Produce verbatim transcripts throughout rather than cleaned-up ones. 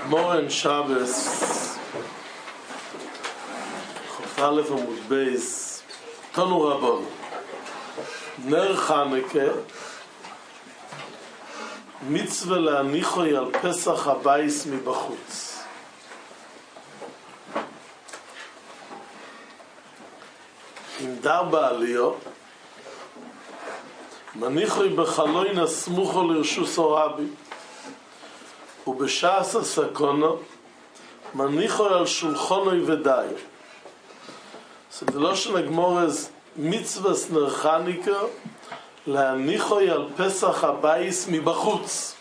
Morgen Shabbos Chaf Aleph Amud Beis Tanu Rabban Ner Chaneke Mitzvah להניחוי על פסח הבייס מבחוץ. עם דר בעליו מניחוי בחלוין הסמוכו לרשוס הרבי ובשעס הסקונו מניחוי על שולחונוי ודיו. So the Lashon HaGemara is mitzvahs ner Chanukah להניחוי על פסח הבייס מבחוץ.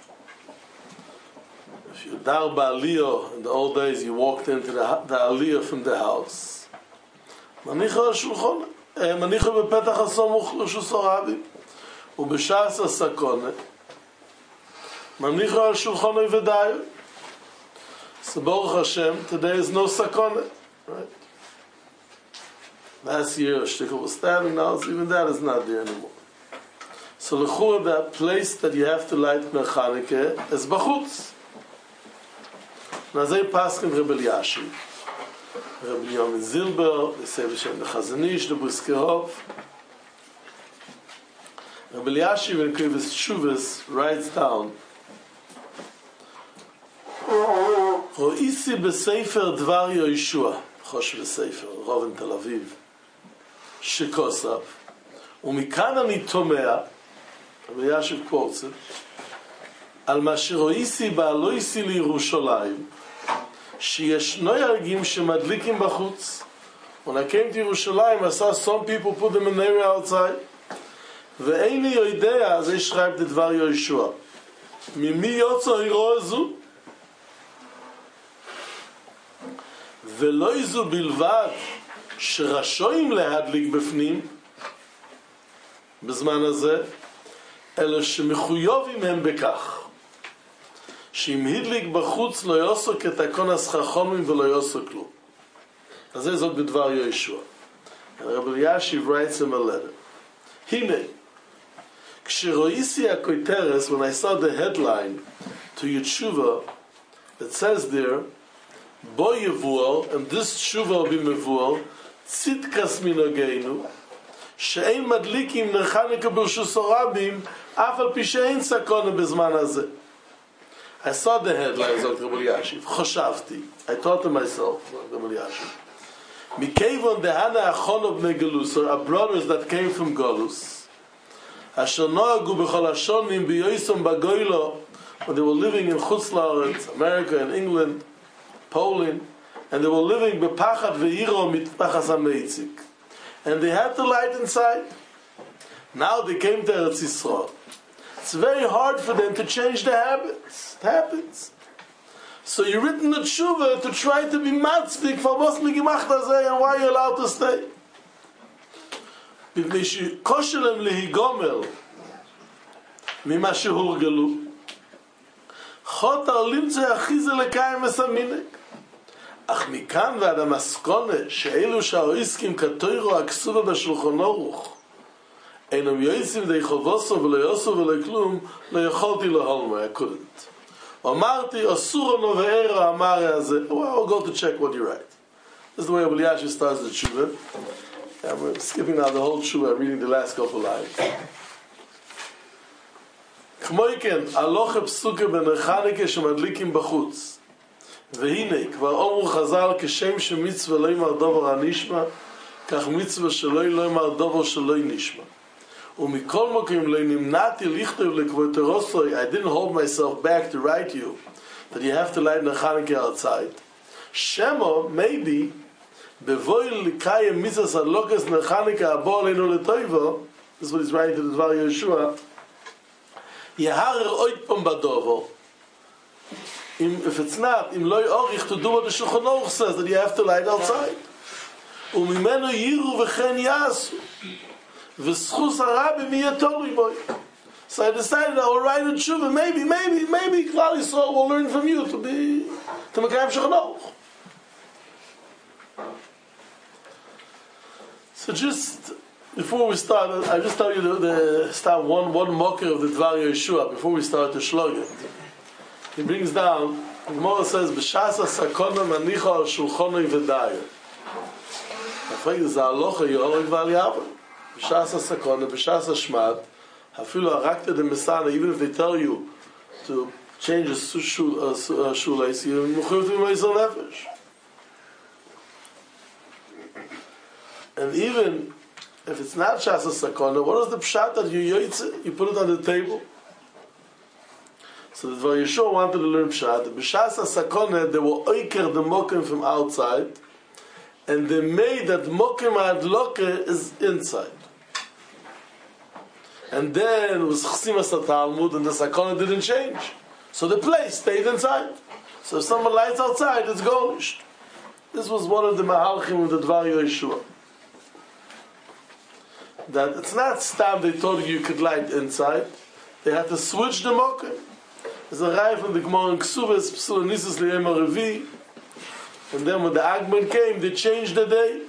If you dar ba'aliyah, in the old days you walked into the, the aliyah from the house. מניחוי על שולחון, מניחוי בפתח הסמוך לרשוס הרבי ובשעס הסקונה מניחוי על שולחונוי ודיו. So Baruch Hashem, today is no sakona, right? Last year a shtickle was stabbing, now even that is not there anymore. So l'chura, that place that you have to light ner Chanukah is bachutz. Now they paskin Rebbe Elyashiv, Rebbe Yomin Zilber, the Sefer Shem the Chazanish, the Briskerov. Rebbe Elyashiv in Krivas Tshuvas writes down, Ho'isi b'sefer Dvar Yoshua, Chosh b'sefer, Rov in Tel Aviv, Shekosav, ומכאן אני תומע, רבי ישב קורצת, על מה שרואיסי בעלויסי לירושלים, שישנו ירגים שמדליקים בחוץ. When I came to Yerushalayim, I saw some people put them in the area outside. ואיני יודע, אז יש שרייב לדבר יהושע. ממי יוצא הירוע הזו? ולא איזו בלבד שרשויים להדליק בפנים, בזמן הזה, אלא שמחויבים הם בכך. שאם הדליק בחוץ לא יעשו כתקון הסחרחומים ולא יעשו כלום. אז זה זאת בדבר יהושע. רבי אלישיב writes him a letter. הנה, כשרואיסי הכותרת, when I saw the headline to Yetshuva, it says there, בו יבואל, and this tshuva will be מבואל, צדקס מנהגנו, שאין מדליקים ner Chanukah ברשוס הרבים, אף על פי שאין סקונה בזמן הזה. I saw the headlines of Rebbe Elyashiv. חשבתי, I thought to myself, Rebbe Elyashiv, מכיוון דהנה אחונו בני גלוס, our brothers that came from Golus, אשר נוהגו בכל השונים ביוסם בגוילו, when they were living in חוץ לארץ, America and England, Poland, and they were living בפחד ואירו מתפחס המייציק. And they had to light inside. Now they came to Eretz Yisrael. It's very hard for them to change their habits. It happens. So you're written the tshuva to try to be matzvik for what's migimach hazeh and why you're allowed to stay. B'nei shekoshelem lehigomer mima shehurgelu chot ha'olimtzeh achize lekayim esaminek. אך מכאן ועד המסקונה שאלו שהעוסקים כתוירו הכסובה בשולחן ערוך אינם יועצים די חובוסו ולא יעשו ולא כלום לא יכולתי להולמו, I couldn't. אמרתי אסור לנו וערה אמר הזה. Well, I'll go to check what you write. This is the way Rebbe Elyashiv starts the tshuva. And we're skipping now the whole tshuva, reading the last couple lines. כמו כן, הלוכה פסוקה בner Chanukah שמדליקים בחוץ. והנה, כבר אומרו חז"ל, כשם שמצווה לא יאמר דבר הנשמע, כך מצווה שלא יאמר דבר שלא נשמע. ומכל מקום לא נמנעתי לכתוב לכבודרוסוי, I didn't hold myself back to write you, that you have to light ner Chanukah outside. שמו, maybe, בבואי לקיים מצוות הדלוקת ner Chanukah הבא עלינו לטובה, this is what he's writing to the דבר יהושע, יהרר עוד פעם בדובר, if it's not, im loy orich to do what the Shulchan Aruch says, that you have to light outside. Umimeno yiru v'chen yasu. V'schus harabi miyatolu boy. So I decided I will write a tshuva. Maybe, maybe, maybe Klal Yisrael will learn from you to be, to mekayem Shulchan Aruch. So just, before we start, I just tell you the, the start one, one mocker of the Dvar Yeshua, before we start the Shlogit. he brings down, the Gemara says, B'shas ha-sakona manicha al shulchonoi v'daya. I think it's a halacha yorek v'al yavar. B'shas ha-sakona, b'shas ha-shmad, hafilu harakta de mesana, even if they tell you to change a shoelace, you're mechuyev to be meisel nefesh. And even if it's not Shas HaSakona, what is the pshat that you yoytze? You put it on the table. So the Dvar Yeshua wanted to learn pshat. B'Shas HaSakona, they were oiker the mokim from outside, and they made that mokim adloke is inside. And then it was Chsimas HaTalmud, and the Sakona didn't change. So the place stayed inside. So if someone lights outside, it's garnished. This was one of the mahalchim of the Dvar Yeshua. That it's not stam they told you you could light inside. They had to switch the mokim. There's a raya from the Gemara in Ksubas, Psula Nisus Liyem HaRevi. And then when the Agman came, they changed the day.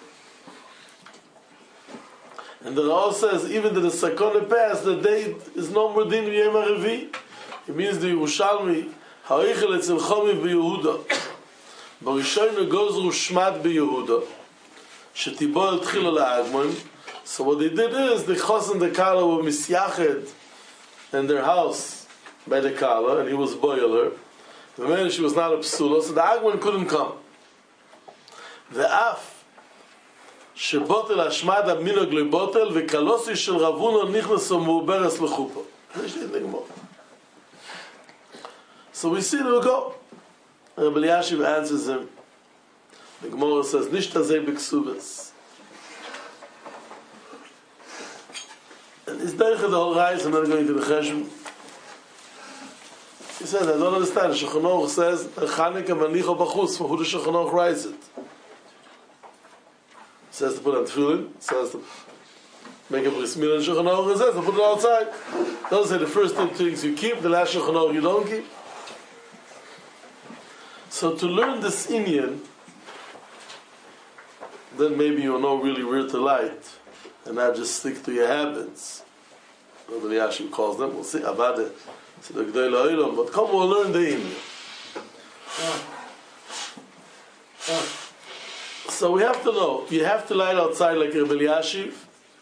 And the Ra'ah says, even that the Sakona passed, the day is no more din Liyem HaRevi. It means the Yerushalmi, Ha'oichel etzel chomiv b'Yehuda. Barishayna goes Rushmat b'Yehuda. Shetibo el tchila la'agman. So what they did is, the Chos and the Kala were misyached in their house by the Kala, and he was boiler. The man, she was not a psula, so the Agman couldn't come. The Af, shebotel hashmad aminog lebotel, v'kalosi shel Ravuno nichnaso mu'beres lechupa. So we see, there we go. Rabbi Elyashiv answers him. The Gemara says, nishtazeh b'ksubas. And it's derech the whole rise, I'm not going to the Cheshm. He said, I don't understand. Shulchan Aruch says, Chanukah manicho b'chutz, for who the Shulchan Aruch writes it. It says to put on tefillin, it says to make a bris milah in Shulchan Aruch, it says to put it outside. Those are the first two things you keep, the last Shulchan Aruch you don't keep. So to learn this Inyan, then maybe you'll know really where to light, and not just stick to your habits. Rabbi Elyashiv calls them, we'll see, Avada, so the G'day La'olam, but come we'll learn the Inyan. So we have to know, you have to light outside like Rabbi Elyashiv,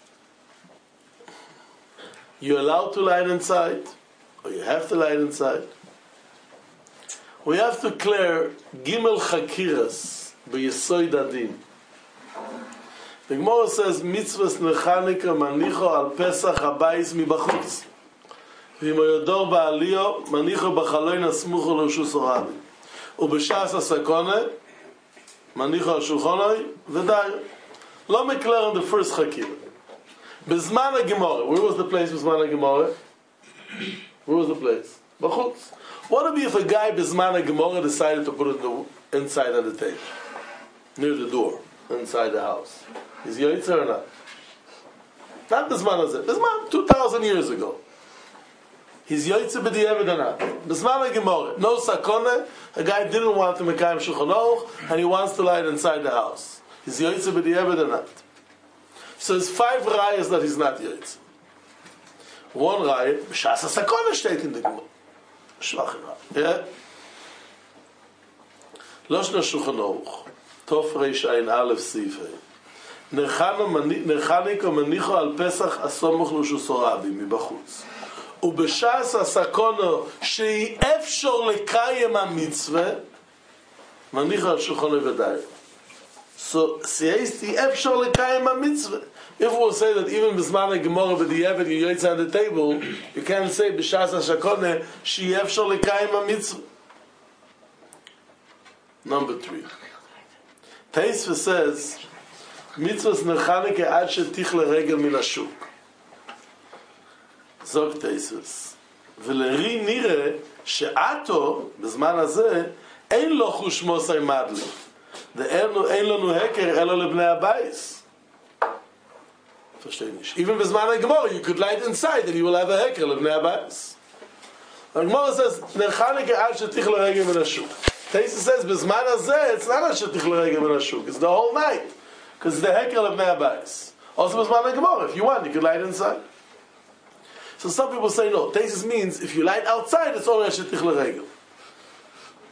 you're allowed to light inside, or you have to light inside. We have to clear Gimel Chakiras b'Yesoid Adin. The Gemara says, Mitzvahs Nechanukah manicho al Pesach habayis mibachutz. V'imoyodor ba'aliyo manicho b'chaloin asmucho l'rshus orabi. U'b'shas hasakona manicho al shulchanoi v'dayo. Lo mekler on the first Chakira. B'zman HaGemara. Where was the place B'zman HaGemara? Where was the place? B'chutz. What would be if a guy B'zman HaGemara decided to put it in the, inside of the table? Near the door. Inside the house. Is Yoitze or not? Not B'zman Hazeh. B'zman two thousand years ago. He's Yoitze b'di'evet or not? B'zman HaGemara. No sakona. A guy didn't want to mekayim Shulchan Aruch and he wants to light inside the house. He's Yoitze b'di'evet or not? So there's five rayas that he's not Yoitze. One raya, B'shas HaSakona steht in the Gemara. Schwache raya. Yeah? Loshna Shulchan Aruch. Tov Reish Ayin Aleph Sifei. Nechanukah manicho al Pesach asomuch l'rshus orabi מבחוץ. ובש"ס הסקונה שהיא אפשר לקיים המצווה מניחו על שולחנו ודאי. So, says the אפשר לקיים המצווה. If we'll say that even בזמן הגמורה בדיעבד you yotze on the table, you can't say בש"ס הסקונה שהיא אפשר לקיים המצווה. Number three. Taisva says, Mitzvahs Nechanukah ad shetichle regel min hashuk. Zog Taisvas. V'leri nire she'ato, b'zman hazeh, ein lo chush mosai madli. Ein לנו heker elo lebnei habayis. Versteh nicht. Even b'zman HaGemara, you could light inside and you will have a heker lebnei habayis. The Gemara says, Nechanukah ad shetichle regel min hashuk. Taisa says, B'zman hazeh, it's not a shetichle regel min hashuk, it's the whole night. Because it's the hekel of Ne'abayis. Also, B'zman HaGemara, if you want, you could light inside. So some people say, no, Taisa means, if you light outside, it's only a shetichle regel.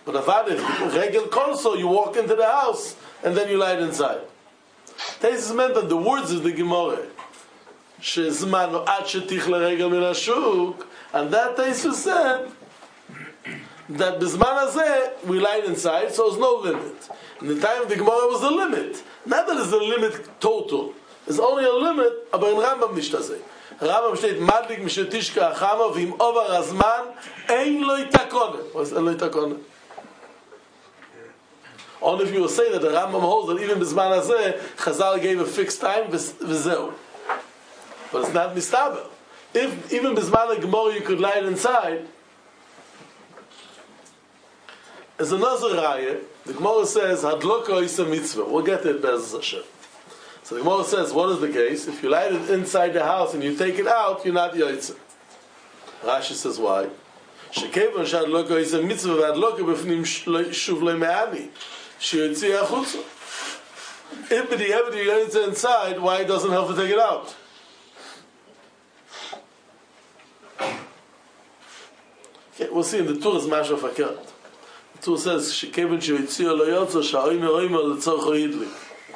But if regel konso, you walk into the house and then you light inside. This is meant that the words of the Gemara, shezman ad shetichle regel min hashuk, and that Taisus said that bizman hazeh we light inside, so there's no limit. In the time of the Gemara was a limit. Not that it's a limit total. There's only a limit, but in Rambam nicht hazeh. Rambam steht madlik mishetishka achama v'im over azman ein lo itakone. What's ein lo itakone? Only if you will say that the Rambam holds that even bizman hazeh Chazal gave a fixed time v'zeu. But it's not mistaber. If even bizman Gemara you could light inside, as another raya, the Gemara says hadloka is a mitzvah. We'll get to it Be'ez Hashem. So the Gemara says, what is the case? If you light it inside the house and you take it out, you're not yotzei. Rashi says why? Shekevon shadloka is a mitzvah v'adloka b'fnim shuv le'me'ani sheyotzei achutza. If the evidence you yotzei inside, why it doesn't help to take it out? Okay, we'll see in the Torah is masha fakert. The Torah says shekevon sheyotzei lo yotzei sha'oyim eroyim le'tzorcho yidli.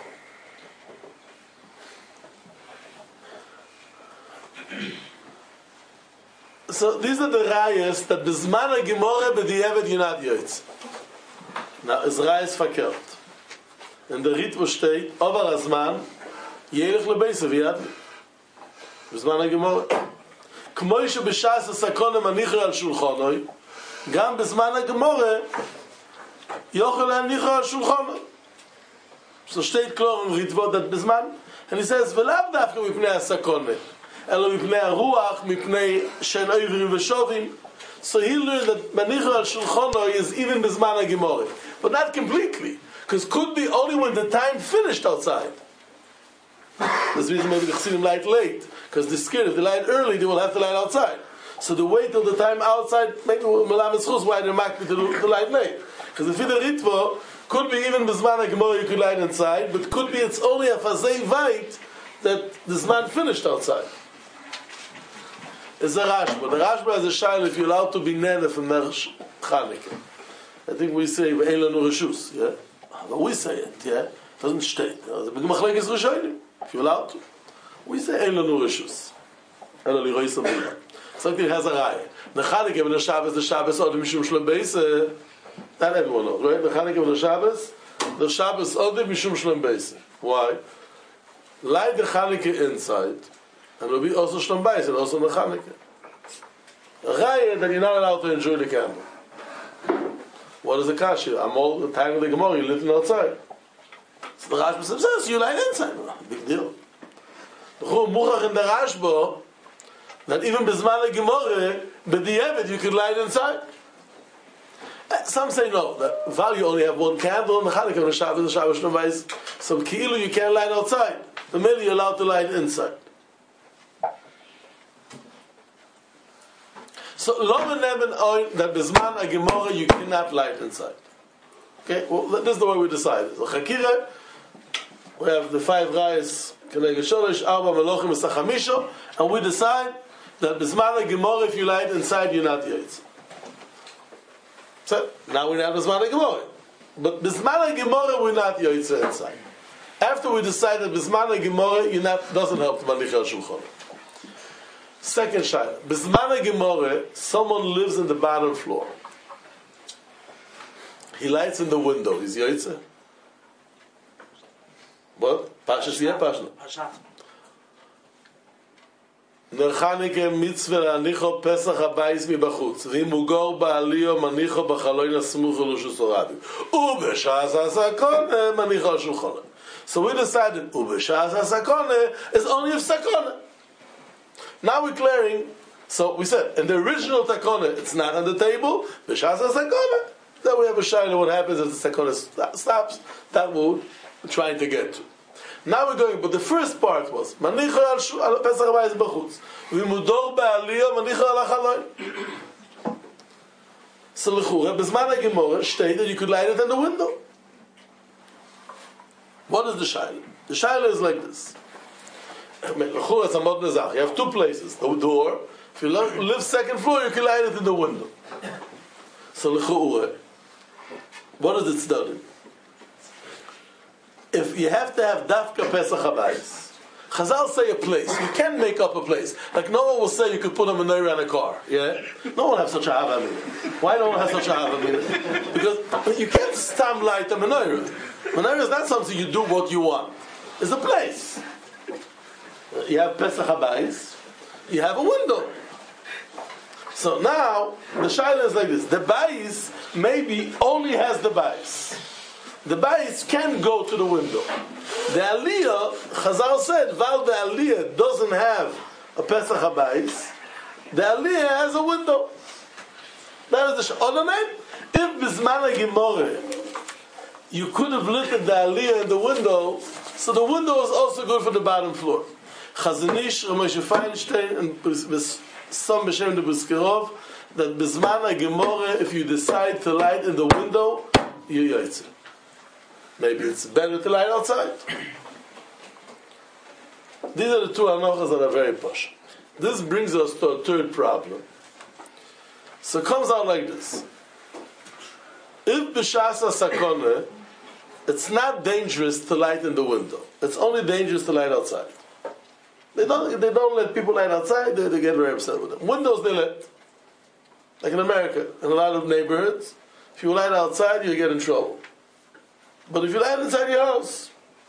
So these are the rayas that bizman ha-gemorah b'di'evet you're not yotzei. Now, is rayas fakert. In the Ritva steht, over azman, yelech lebeisa v'yadli. Bizman ha-gemorah. K'moi sheb'shas ha-sakona manicha al shulchanoi, gam bizman ha-gemorah, yochel ha-nicha al shulchanoi. So steht klar in Ritva that bizman, and he says, v'lav dafka mipnei ha-sakona. Elo mipnei haruach, mipnei shen oivrim v'shovim. So he learned that manicha al shulchanoi is even bizman ha-gemorah. But not completely. Because could be only when the time finished outside. That's the reason maybe the Chassidim light late. Because they're scared if they light early, they will have to light outside. So they wait till the time outside, maybe Melam Eschus, why they're makbid to, to light late. Because the Fidel Ritva could be even bizman ha-gemorah you could light inside, but could be it's only a fazei vait that the zman finished outside. It's a Rashba. The Rashba has a shayla if you're allowed to be nene from Ner Chanukah. I think we say ve'ein lanu reshus, yeah? But we say it, yeah? It doesn't state. The big machlekes rishonim. If you're allowed to. We say ein lanu reshus. Ela liroi sabila. Something has a raya. The Chanukah and the Shabbos, the Shabbos odim mishum shlem beis. Not everyone knows, right? The Chanukah and the Shabbos, the Shabbos odim mishum shlem beis. Why? Light the Chanukah inside, and it will be also shlem beis, and also the Chanukah. A raya that you're not allowed to enjoy the candle. What is the kasha? I'm all the time of the Gemara, you're living outside. So the Rashba says, you light inside. Big deal. The Chum Muchach in the Rashba, that even Bizman ha-Gemara, b'di'evet, you could light inside. Some say no, that while you only have one candle in the Chanukah and the Shabbos, the Shabbos Shlom Bayis, so Ki'ilu you can't light outside. The middle you're allowed to light inside. So, Lomen Eben Oin, that Bizman ha-Gemara you cannot light inside. Okay, well, this is the way we decided. So, Chakira, we have the five rayas, Keneged Sholosh, Arba, Melochim, Esachamisho, and we decide that Bizman ha-Gemara, if you light inside, you're not yotzei. So, now we have Bizman ha-Gemara. But Bizman ha-Gemara, we're not yotzei inside. After we decide that Bizman ha-Gemara, you're not, doesn't help the Manicha al-Shulchan. Second shayla. Bizman ha-Gemara, someone lives in the bottom floor. He lights in the window. He's yotzei? What? Pashas yeh pashna. Pashat. Ner Chanukah mitzvah anicho pesach habayis mibachutz. V'im hu gor ba'aliyo manicho b'chaloin asmuch l'shus oradim. U'b'shas ha-sakona manicho al shulchanah. So we decided u'b'shas ha-sakona is only if sakona. Now we're clearing. So we said in the original takona it's not on the table. B'shas ha-sakona. Then we have a shayla. What happens if the sakona stops? That we're trying to get to. Now we're going, but the first part was manicha al pesach habayis b'chutz v'imudor ba'aliyah manicha al hachaloin. So l'chura bizman ha-Gemara state that you could light it in the window. What is the shayla? The shayla is like this. L'chura it's a mod nezach. You have two places. The door. If you live second floor, you can light it in the window. So l'chura, What is it studying? If you have to have Dafka Pesach Habayis, Chazal say a place. You can't make up a place. Like no one will say you could put a menorah in a car. Yeah? No one has such a hava minute. Why don't one have such a hava minute? Because you can't stam light a menorah. Menorah is not something you do what you want. It's a place. You have Pesach Habayis. You have a window. So now the shaila is like this: the bayis maybe only has the bayis. The bayis can go to the window. The aliyah, Chazal said, while the aliyah doesn't have a Pesach Habayis, the aliyah has a window. That is the shaila. If bisman gemoreh you could have lit the aliyah in the window, so the window is also good for the bottom floor. Chazanish, Ramoshe Feinstein, and some B'Shem de B'Skirov, that B'Zman HaGemorah, if you decide to light in the window, you yotze. Maybe it's better to light outside. These are the two anochas that are very posh. This brings us to a third problem. So it comes out like this. If B'Shas HaSakoneh, it's not dangerous to light in the window. It's only dangerous to light outside. They don't, they don't let people light outside, they, they get very upset with them. Windows they let. Like in America, in a lot of neighborhoods, if you light outside, you get in trouble. But if you light inside your house,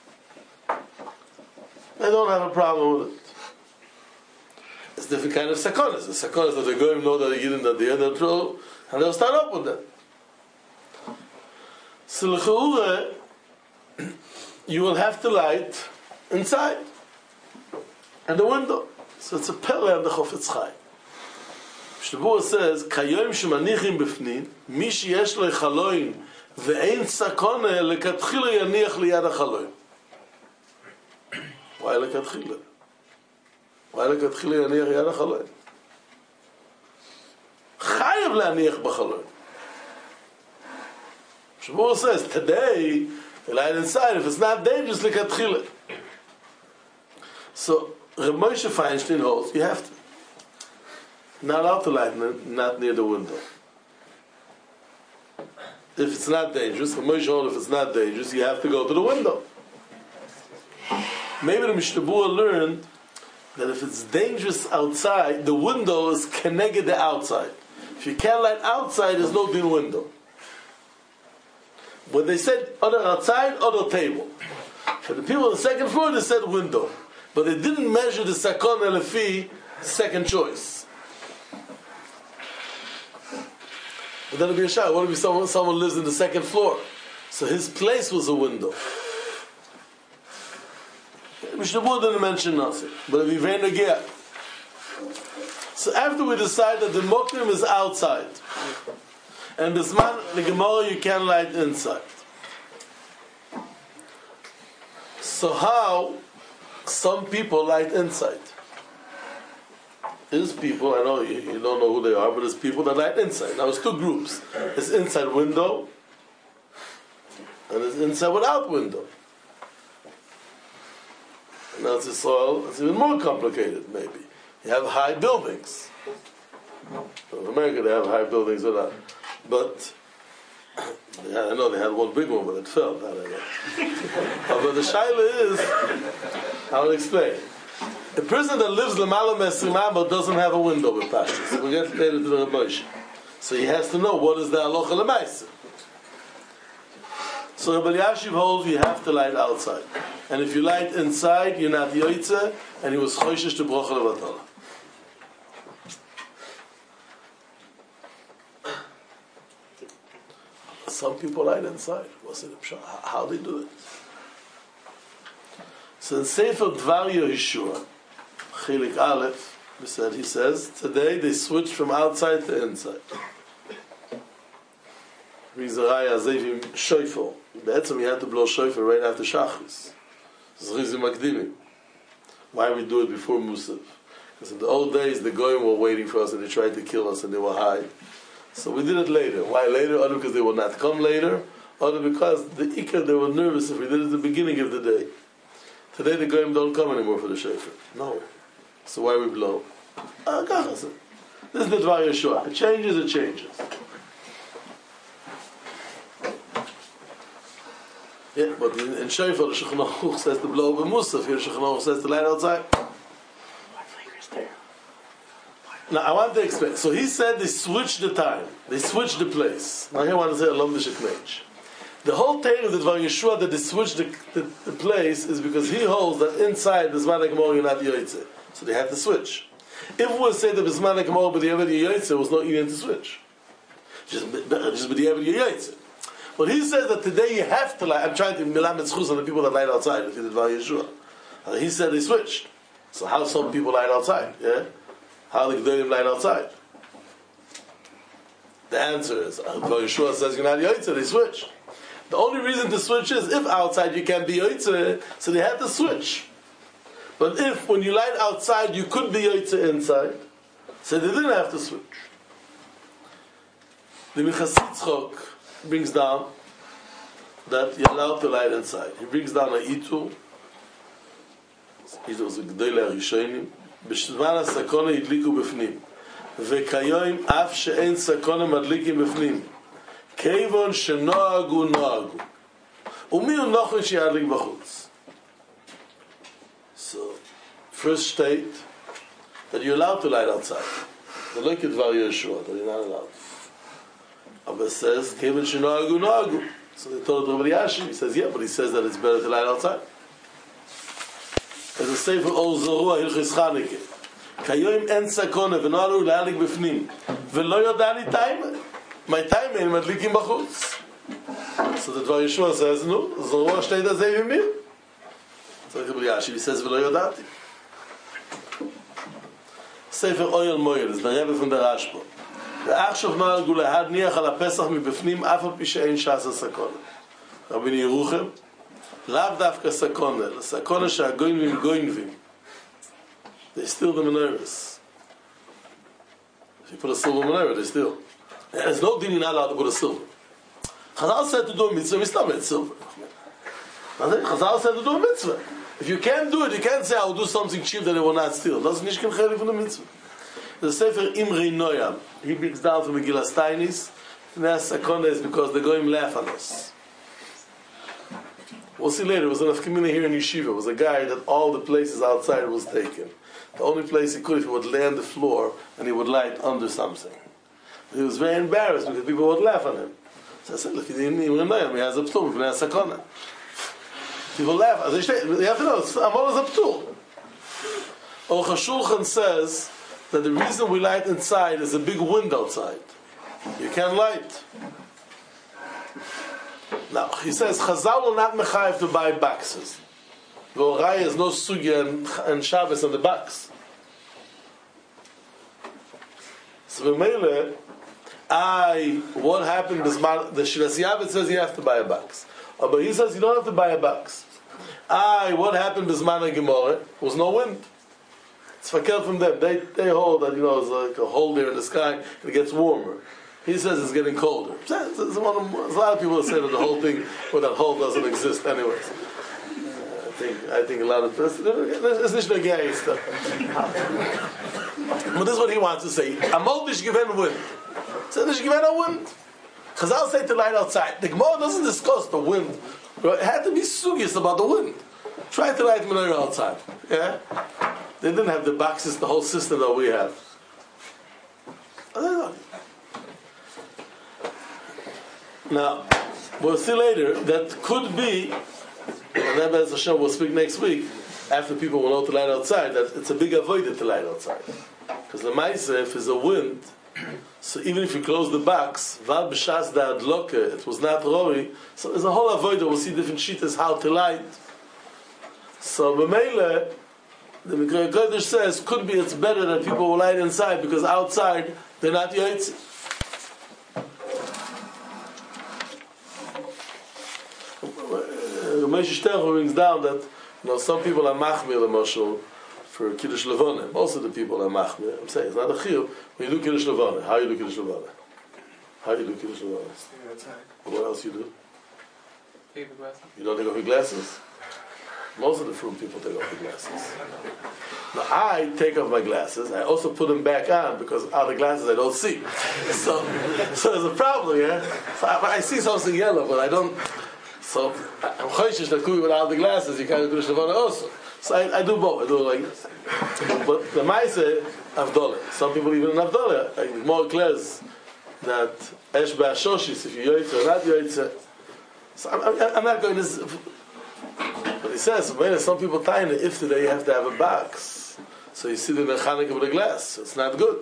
they don't have a problem with it. It's different kind of sakonas. The sakonas that they go and know that they get in at the end of the trouble, and they'll start up with them. So l'cha'ureh, you will have to light inside. And the window. So it's a pele on the Chofetz Chaim. Shtabur says, Kayom shemanichim b'fnin, mi sheyesh lo chaloin, ve'ein sakone, lekatchila yaniach liyad hachaloin. Why lekatchila? Why lekatchila yaniach liyad hachaloin? Chayav laniach b'chaloin. Shtabur says, today, the light inside, if it's not dangerous, lekatchila. So, Reb Moshe Feinstein holds, you have to. Not allowed to light not near the window. If it's not dangerous, Reb Moshe holds if it's not dangerous, you have to go to the window. Maybe the Mishtabua learned that if it's dangerous outside, the window is keneged the outside. If you can't light outside, there's no din window. When they said other outside, other table. For the people on the second floor, they said window. But they didn't measure the sakon elefi second choice. But then it'd be a shot. What if someone, someone lives in the second floor? So his place was a window. Mishnah didn't mention nothing. But if he ran again. So after we decide that the mokrim is outside, and this man, the Gemara, you can light inside. So how some people light inside? There's people, I know you, you don't know who they are, but there's people that light inside. Now it's two groups. It's inside window, and it's inside without window. And now it's all, it's even more complicated, maybe. You have high buildings. In America they have high buildings or not. But yeah, I know they had one big one, but it fell. I don't know. But the shaila is, I'll explain. A person that lives l'malam esrimah but doesn't have a window with pashtus. So we'll get later to the Moshe. So he has to know what is the halacha l'maisa. So Rabbi Yashiv holds you have to light outside, and if you light inside, you're not yoytze, and he was choishish to brocha levatala. Some people light inside. What's it? How they do it? So in Sefer Dvar Yehoshua, Chilik Aleph, he said, he says, today they switched from outside to inside. Rizaraya Azevim Shofar. Be'etzem you had to blow shofar right after Shachris. Zrizi Makdimim. Why we do it before Musaf? Because in the old days the Goyim were waiting for us and they tried to kill us and they were high. So we did it later. Why later? Other because they will not come later. Other because the Ikar, they were nervous if we did it at the beginning of the day. Today the Goyim don't come anymore for the shofar. No. So why we blow? Ah, This is the Dvar Yehoshua. It changes, it changes. Yeah, but in, in Shofar, the Shulchan Aruch says to blow up a Musaf. Here, the Shulchan Aruch says to light outside. Now, I want to explain. So he said they switched the time. They switched the place. Now, here I want to say Alom Desheknech. The whole tale of the Dvar Yeshua that they switched the, the, the place is because he holds that inside the Zman HaGemor you're not Yoytze. So they had to switch. If we would say that the Zman HaGemor but the Eved Yoytze was not even to switch. Just, just with the Eved Yoytze. But he says that today you have to light. I'm trying to milam etzchus on the people that light outside. If you did Dvar Yeshua, and he said they switched. So how some people light outside? Yeah, how the Gedolim light outside? The answer is Dvar Yeshua says you're not yoytze. They switch. The only reason to switch is if outside you can be yoytze, so they had to switch. But if when you light outside you could be yoytze inside, so they didn't have to switch. The Minchas Yitzchok brings down that you're allowed to light inside. He brings down a Itu. Itu was a G'dolei HaRishonim. B'shzman HaSakona yidliku b'fnim. V'kayoim af she'en sakona madlikim b'fnim. Kevon she'noagu noagu. Umi hu nochon she'yadlik b'chutz. So, first state that you're allowed to light outside. The like Dvar Yeshua, that you're not allowed. Abba says, Kevin Shinoagu Noagu. So they told Rabbi Yashi, he says, yeah, but he says that it's better to light outside. As a Sefer Ol Zorua Hilchis Chaneke. Kayoim en sakona v'noaru la'alik b'fnim. V'lo yodani taime. My time ain't madlikim b'chutz. So the Dvar Yeshua says, no, Zorua shtei da zei v'mir. So Rabbi Yashi, he says, v'lo yodati. Sefer Oyel Moyel is the Rebbe from the Rashba. ועכשיו נהגו להניח על הפסח מבפנים אף על פי שאין ש"ס הסקונה. רבינו ירוחם, לאו דווקא סקונה, לסקונה שהגוינבים גוינבים. They steal the menorahs. If you put a silver menorah, they steal. There's no din you're not allowed to put a silver. Chazal said to do a mitzvah, it's not made silver. Chazal said to do a mitzvah. If you can't do it, you can't say, I will do something cheap that I will not steal. That's nicht kein chayli from the mitzvah. The Sefer Imrei Noyam, he brings down from Megillas Tainis, and that's Sakona is because they're going to laugh at us. We'll see later. It was an Afkamina here in Yeshiva. It was a guy that all the places outside was taken. The only place he could, if he would lay on the floor and he would light under something. He was very embarrassed because people would laugh at him. So I said, look, Imrei Noyam, he has a p'tum, he has Sakona. People laugh. You have to know, I'm always a p'tum. Or Chashulchan says that the reason we light inside is a big wind outside. You can't light. Now, he says, Chazal will not mechayev to buy boxes. V'orai is no sugya and, and Shabbos on the box. So, B'meile, I, what happened, this man, the Shiras Yavet says you have to buy a box. Oh, but he says you don't have to buy a box. I, what happened, Bisman HaGemorah, was no wind. It's fakir from them. They they hold that, you know, it's like a hole there in the sky, and it gets warmer. He says it's getting colder. There's, there's, one of, there's a lot of people that say that the whole thing with that hole doesn't exist anyways. Uh, I think I think a lot of this it's not gay stuff. But this is what he wants to say. Amol dish given wind. So dish given a wind. Chazal say to light outside. The Gemara doesn't discuss the wind. It had to be sugious about the wind. Try to light menorah outside. Yeah. They didn't have the boxes, the whole system that we have. Now, we'll see later that could be, and then as Hashem will speak next week, after people will know to light outside, that it's a big avoided to light outside. Because the Maisa, if there's a wind, so even if you close the box, Val B'Shas Da Adloke, it was not Rory, so there's a whole avoider, we'll see different sheetahs how to light. So, B'Meile, the Mikra Kodesh says, could be it's better that people will light inside because outside they're not Yaitzi. Moshe Shterach brings down that, you know, some people are machmir the mashal for Kiddush Levana. Most of the people are machmir. I'm saying it's not a chiyuv. When you do Kiddush Levana, how you do Kiddush Levana? How you do Kiddush Levana? What else you do? Take the glasses. You don't take off your glasses? Most of the fruit people take off their glasses. Now I take off my glasses. I also put them back on because out of the glasses I don't see. So, so there's a problem, yeah. So I, I see something yellow, but I don't. So I'm choishish that kubi without the glasses, you can't do the Levana also. So I, I do both, I do it like this. But the Maise, Avdoleh. Some people even in Avdoleh, like more clears that Esh Ba'ashoshis, if you're Yoitze or not Yoitze. So I'm, I'm, I'm not going to... But he says, when some people tie in the iftar, you have to have a box. So you sit in the Chanukah with a glass. It's not good.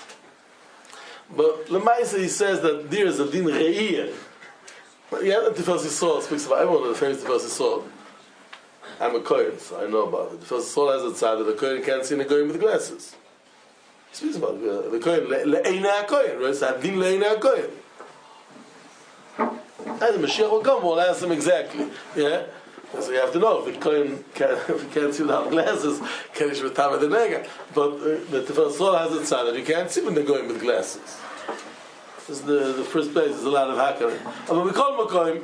But Lemaisa, he says that there is a din re'iyah. Yeah, the Tifel Yisrael speaks about everyone in the famous Tifel Yisrael. I'm a Kohen, so I know about it. The Tifel Yisrael has a tzad that the Kohen can't see the Kohen with glasses. He speaks about it. The Kohen, le'einei HaKohen, right? It's a din le'einei HaKohen. And the Mashiach will come, we'll ask him exactly. Yeah? So you have to know, if the Kohen can't, if he can't see without glasses, can he with Tamad and Nega. But uh, the Tifel Yisrael has a tzad that you can't see when they're going with glasses. This is the, the first place, there's a lot of hakarim. And when we call Makoim,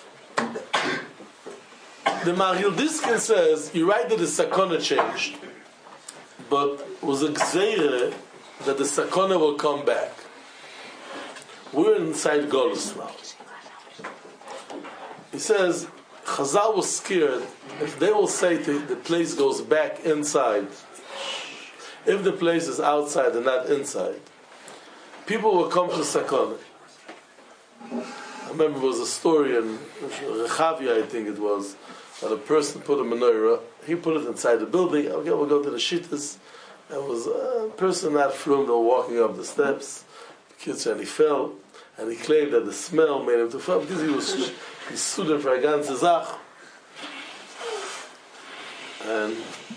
the Maharil Diskin says, you're right that the Sakona changed, but it was a gzeire that the Sakona will come back. We're inside Golus now. He says, Chazal was scared if they will say to, the place goes back inside, if the place is outside and not inside, people will come to Sakona. I remember there was a story in Rechavia, I think it was, that a person put a menorah, he put it inside the building. Okay, we'll go to the Shittas. There was a person not from, they were walking up the steps, and he fell, and he claimed that the smell made him to fall, because he was he sued him for a ganze Zach. And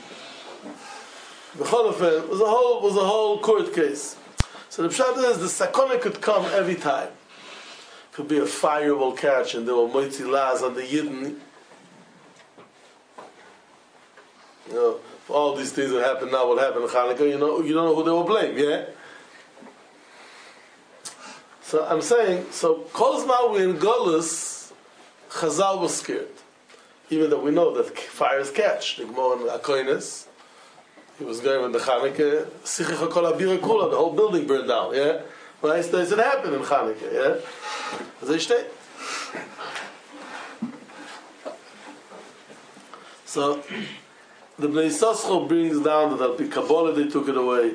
the Cholofan was a whole was a whole court case. So the pshat is the sakona could come every time. Could be a fire will catch, and there were moitzi las on the yidden. You know, for all these things that happen now, what happened in Hanukkah, you know, you don't know who they will blame, yeah? So I'm saying, so Kolzma we in Golus, Chazal was scared. Even though we know that fires catch, the Gemara in Akoinis, he was going with the Hanukkah, Sichicha Kol Abira Kula, the whole building burned down, yeah? Well, I said it happened in Hanukkah, yeah? As I state. So, the Bnei Yissaschar brings down that the Kabbalah, they took it away.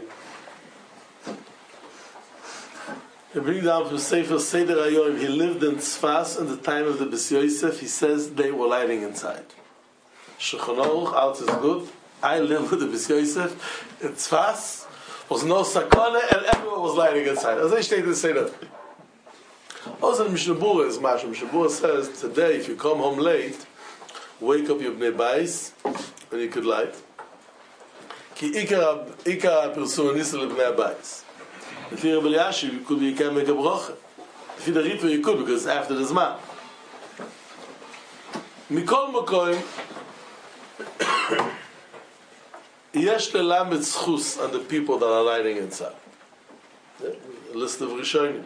They bring down from Sefer Seder Hayoim, he lived in Tzfas in the time of the Bes Yosef, he says they were lighting inside. Shulchan Aruch, out is good. I live with the Bes Yosef in Tzfas, was no sakana, and everyone was lighting inside. As I stated to say that. Also in Mishnah Berurah is Mashal. Mishnah Berurah says, today if you come home late, wake up your Bnei Bais, and you could light. Ki ikar ha-pirsun nisa lebnei Bais. If you're Rebbe Elyashiv, you could be, you can't make a bracha. If you're the Ritva, you could, because it's after the Zman. Mikol Makoim, yesh lelamed zchus on the people that are lighting inside. Yeah? A list of Rishonim.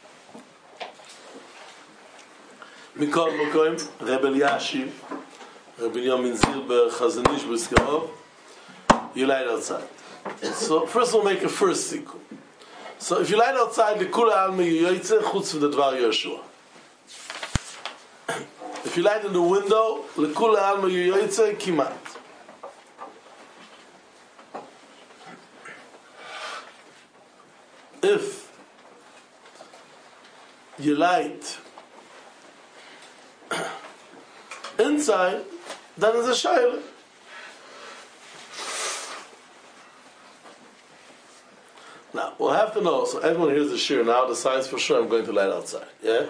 Mikol Makoim, Rebbe Elyashiv, Rebbe Yamin Zilber, Chazanish B'Skerov, you light outside. So first we'll make a first sikkum. So if you light outside, the kula alma yoytze chutz from the dvar Yeshua. If you light in the window, the kula alma yoytze kimat. If you light inside, then it's a shayla. Now, we'll have to know, so everyone hears the shir now, decides for sure I'm going to light outside, yeah?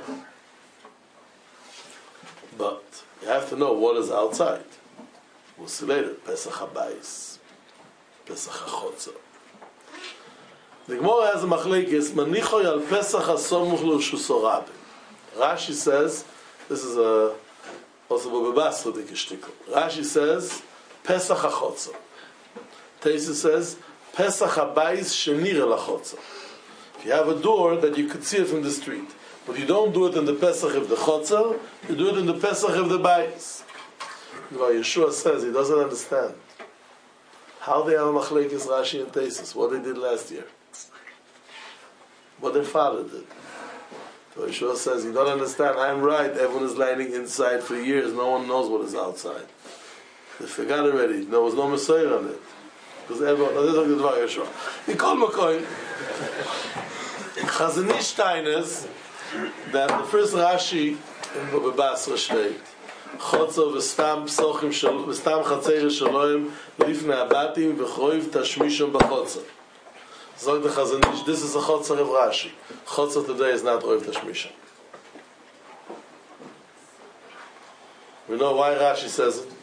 But you have to know what is outside. We'll see later, Pesach HaBayis, Pesach HaChotzer. The Gemara has a machlekes, Manichoy al Pesach HaSomuch Lo Shusorabim. Rashi says, this is a, also Bobebasra Dikishtikel. Rashi says, Pesach HaChotzer. Teisa says, Pesach HaBayis Shenira Lachotza. If you have a door that you could see it from the street, but you don't do it in the Pesach of the Chotzer, you do it in the Pesach of the Bayis. Well, Yeshua says he doesn't understand how they have a machlekes Rashi and Tesis, what they did last year, what their father did. So Yeshua says, you don't understand, I'm right, everyone is lining inside for years, no one knows what is outside. They forgot already, there was no Messiah on it. Because everyone, no, this is the Dvar Yeshua. Mikol Makoim, Chazon Ish Tainus, that the first Rashi in Baba Basra state, Chotzer v'stam psochim shel v'stam chatzer shaloim lifnei abatim v'choiv tashmishon b'chotzer. Zog the Chazon Ish, this is a Chotzer of Rashi. Chotzer today is not Choiv tashmishon. We know why Rashi says it.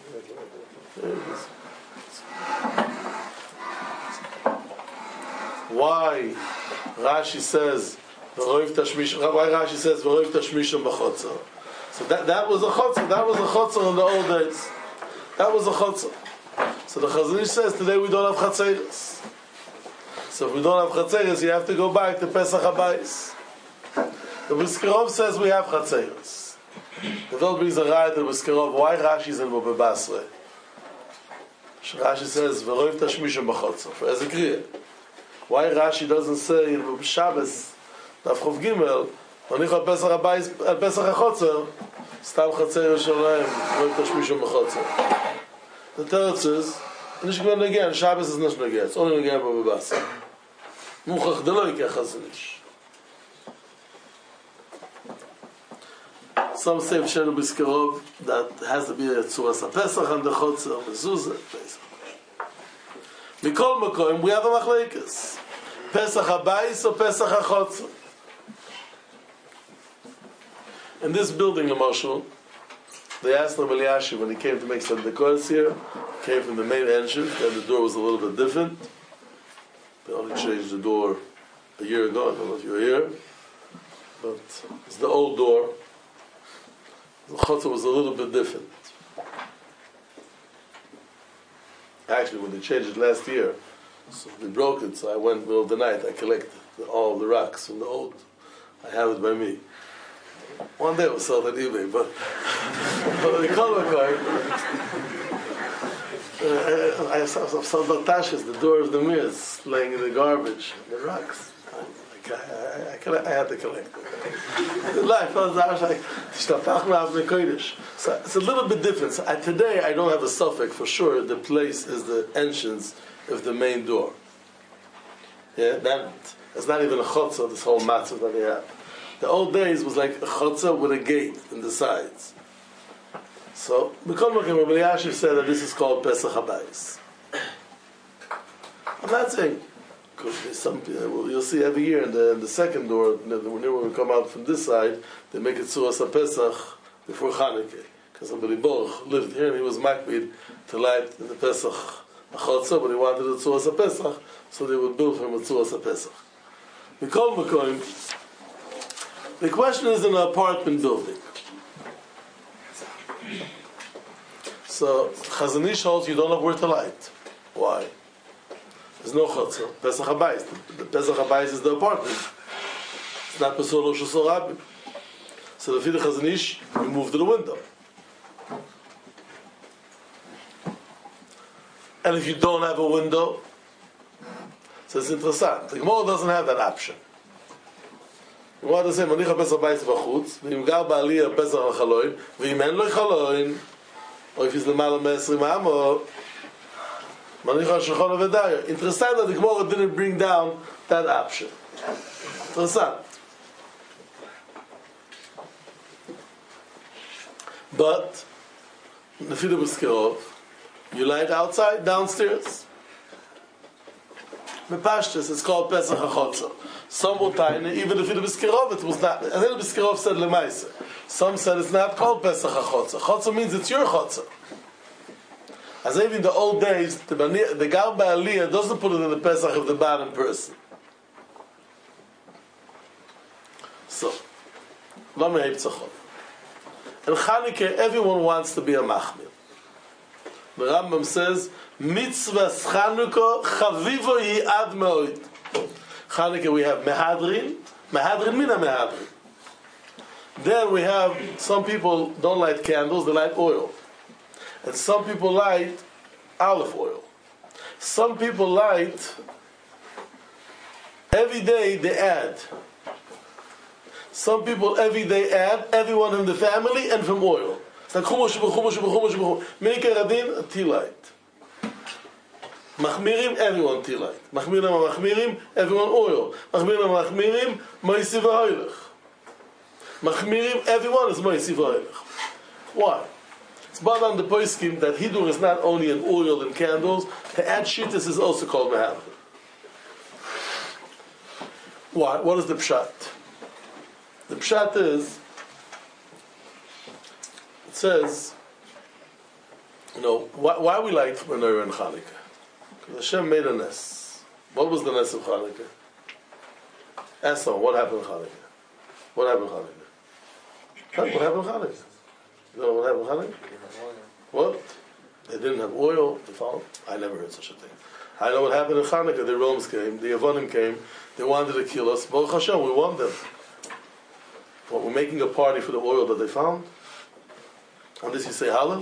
Why Rashi says v'choiv tashmishon? Why Rashi says v'choiv tashmishon b'chotzer? So that, that was a chotzer. That was a chotzer in the old days. That was a chotzer. So the Chazon Ish says today we don't have chatzeres. So if we don't have chatzeres, you have to go back to Pesach Habayis. The Brisker says we have chatzeres. The Veld brings a raya to the Brisker. Why Rashi is in Baba Basra? Rashi says v'roiv tashmishon b'chotzer for as a kriya. Why Rashi doesn't say in Shabbos Daf Chof Gimel Anicha al Pesach Habayis al Pesach HaChotzer Stam Chatzer Yerushalayim v'roiv tashmishon b'chotzer. The teretz is Nish Gwen again. Shabbos is Nish Nageh. It's only Nageh Baba Basra. Muchach Deloi Keh Chazon Ish. Some say Shelu Biskerov that has to be a Tzuras HaPesach and the Chotzer Mezuzah. Mikol Makoim we have a Machlekes. Pesach Habayis or Pesach HaChotzer. In this building, the Moshe, they asked Rabbi Eliyashi when he came to make some decors here, came from the main entrance, and the door was a little bit different. They only changed the door a year ago, I don't know if you were here, but it's the old door. The Chotzer was a little bit different. Actually, when they changed it last year, so they broke it, so I went in the middle of the night, I collected all the rocks from the old. I have it by me. One day we'll sell it on eBay, but but the color card, uh, I saw some Batashas, the door of the mirrors, laying in the garbage, the rocks. I, I, I, I, I had to collect them. The life, I was like, so it's a little bit different. So I, today I don't have a suffix for sure. The place is the entrance of the main door. Yeah, that it's not even a chotzer. This whole matzah that they have. The old days was like a chotzer with a gate in the sides. So, Mikol Makom, Rabbi Eliyashi said that this is called Pesach Habayis. I'm not saying, because there's some, you'll see every year in the, in the second door, whenever we come out from this side, they make it Tzuras HaPesach before Chanukah. Because Rabbi Baruch lived here and he was makbid to light in the Pesach HaChotzer, but he wanted a Tzuras HaPesach, so they would build for him a Tzuras HaPesach. Mikol Makom, the question is in an apartment building. So Chazon Ish holds you don't have where to light. Why? There's no chotzer. Pesach Habayis. The Pesach Habayis is the apartment. It's not Pesach Rosh Hashanah. So the Fide Chazon Ish, you move to the window. And if you don't have a window, so it's interesting. The Gemara doesn't have that option. The Gemara says, "Manicha Pesach Habayis v'chutz, v'im gar ba'aliyah Pesach al-chaloin, v'im en lo chaloin." Or if he's l'mala me'esrim amo, manicha shechon v'dayo. Interesting that the Gemara didn't bring down that option. Interesting. But the Fide Brisker, you light outside, downstairs. Mepashtus, it's called Pesach HaChotzer. Some will tie, even the Fide Brisker, it was not. And then the Brisker said Lemaisa. Some said it's not called Pesach HaChotzer. Chotzer means it's your Chotzer. As even in the old days, the, the Gar Ba'aliyah doesn't put it in the Pesach of the bottom person. So, Lama Heitzachot. In Chanukah, everyone wants to be a Machmir. The Rambam says, Mitzvahs Chanukah Chavivo Yi Ad Me'od. Chanukah we have Mehadrin, Mehadrin Mina Mehadrin. Then we have, some people don't light candles, they light oil. And some people light olive oil. Some people light, every day they add. Some people every day add everyone in the family and from oil. It's like chumash b'chumash b'chumash b'chumash. Meikar adin, tilait. Machmirim, everyone tilait. Machmirim, machmirim, everyone oil. Machmirim, machmirim, moisi v'hoilech. Machmirim, everyone is moisi v'hoilech. Why? It's brought on the poskim that hidur is not only in oil and candles. To add shittas is also called mehaber. Why? What is the pshat? The pshat is, it says, you know, why, why we light menorah in Chanukah? Because Hashem made a nes. What was the nes of Chanukah? Ask someone, what happened in Chanukah? What happened in Chanukah? Huh? What happened in Chanukah? You know what happened in Chanukah? What? They didn't have oil. They found. I never heard such a thing. I know what happened in Chanukah. The Romans came, the Yavanim came, they wanted to kill us. Baruch Hashem, we won them. What, we're making a party for the oil that they found? On this you say Hallel?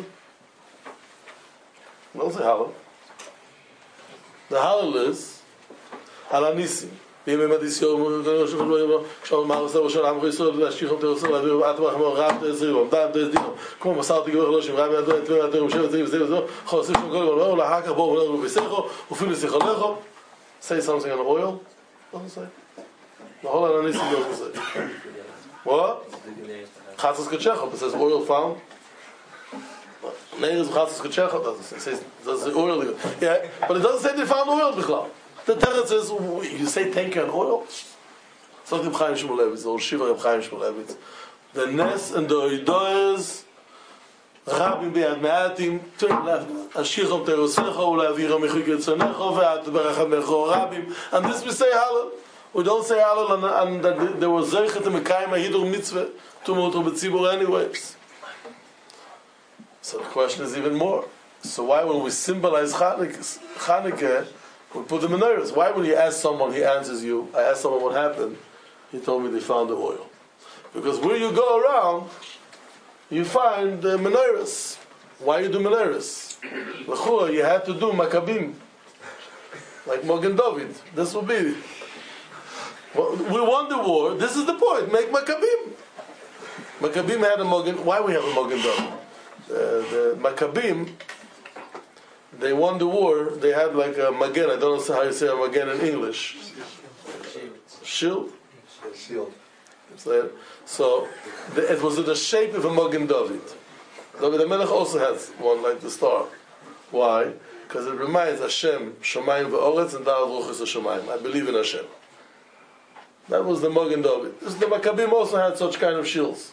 Don't say Hallel. The Hallel is Ala Nisim. בימי מדיסיון, כשאול מערסה ראשון, עמרו ישראל, להשתיכם תרסו, להביאו עד מחמור, רב תעזריו, עמדם תעזדינו, כמו מסרתי גבוה חלושים, רב ידו, את תמיד התרם, שבט זריב, זריב, זריב, חוסים שם כל דבר, ולאחר כך בואו ולאו בשיחו, ופילו שיחו לכו. Say something on oil? Doesn't say. The whole Ananisim doesn't say. What? Chatzos Kachechot, it says oil found. Neiris Chatzos Kachechot doesn't say. It says, does the oil, yeah, but it doesn't say they found oil, Bichlal. The Teretz says, you say thank you on oil? So Reb Chaim Shmulevitz, or Shiva Reb Chaim Shmulevitz. The Nes and the Oidoyes, Rabim Be'ad Me'atim, turn left, Ashichom Terosecho, U'Le'aviram Mechuk Yetzonecho, Ve'at Berachamecho Rabim, and this we say Hallel. We don't say Hallel, and, and that there was Zeichet and Mekayim HaHidur Mitzvah, Tumut U'Betzibur anyways. So the question is even more. So why when we symbolize Chanukah, Chanukah we put the menorahs? Why when you ask someone, he answers you, I asked someone what happened, he told me they found the oil. Because where you go around, you find the menorahs. Why you do menorahs? L'chura, you had to do Maccabim. Like Mogen David. This will be. Well, we won the war, this is the point, make Maccabim. Maccabim had a Mogen, why we have a Mogen David? The, the Maccabim, they won the war, they had like a magen, I don't know how you say a magen in English. Shield? Shield. So, the, it was in the shape of a Magen David. David HaMelech also has one like the star. Why? Because it reminds Hashem, Shamayim v'Oretz, and Da'ad Ruchas HaShamayim. I believe in Hashem. That was the Magen David. The Maccabim also had such kind of shields.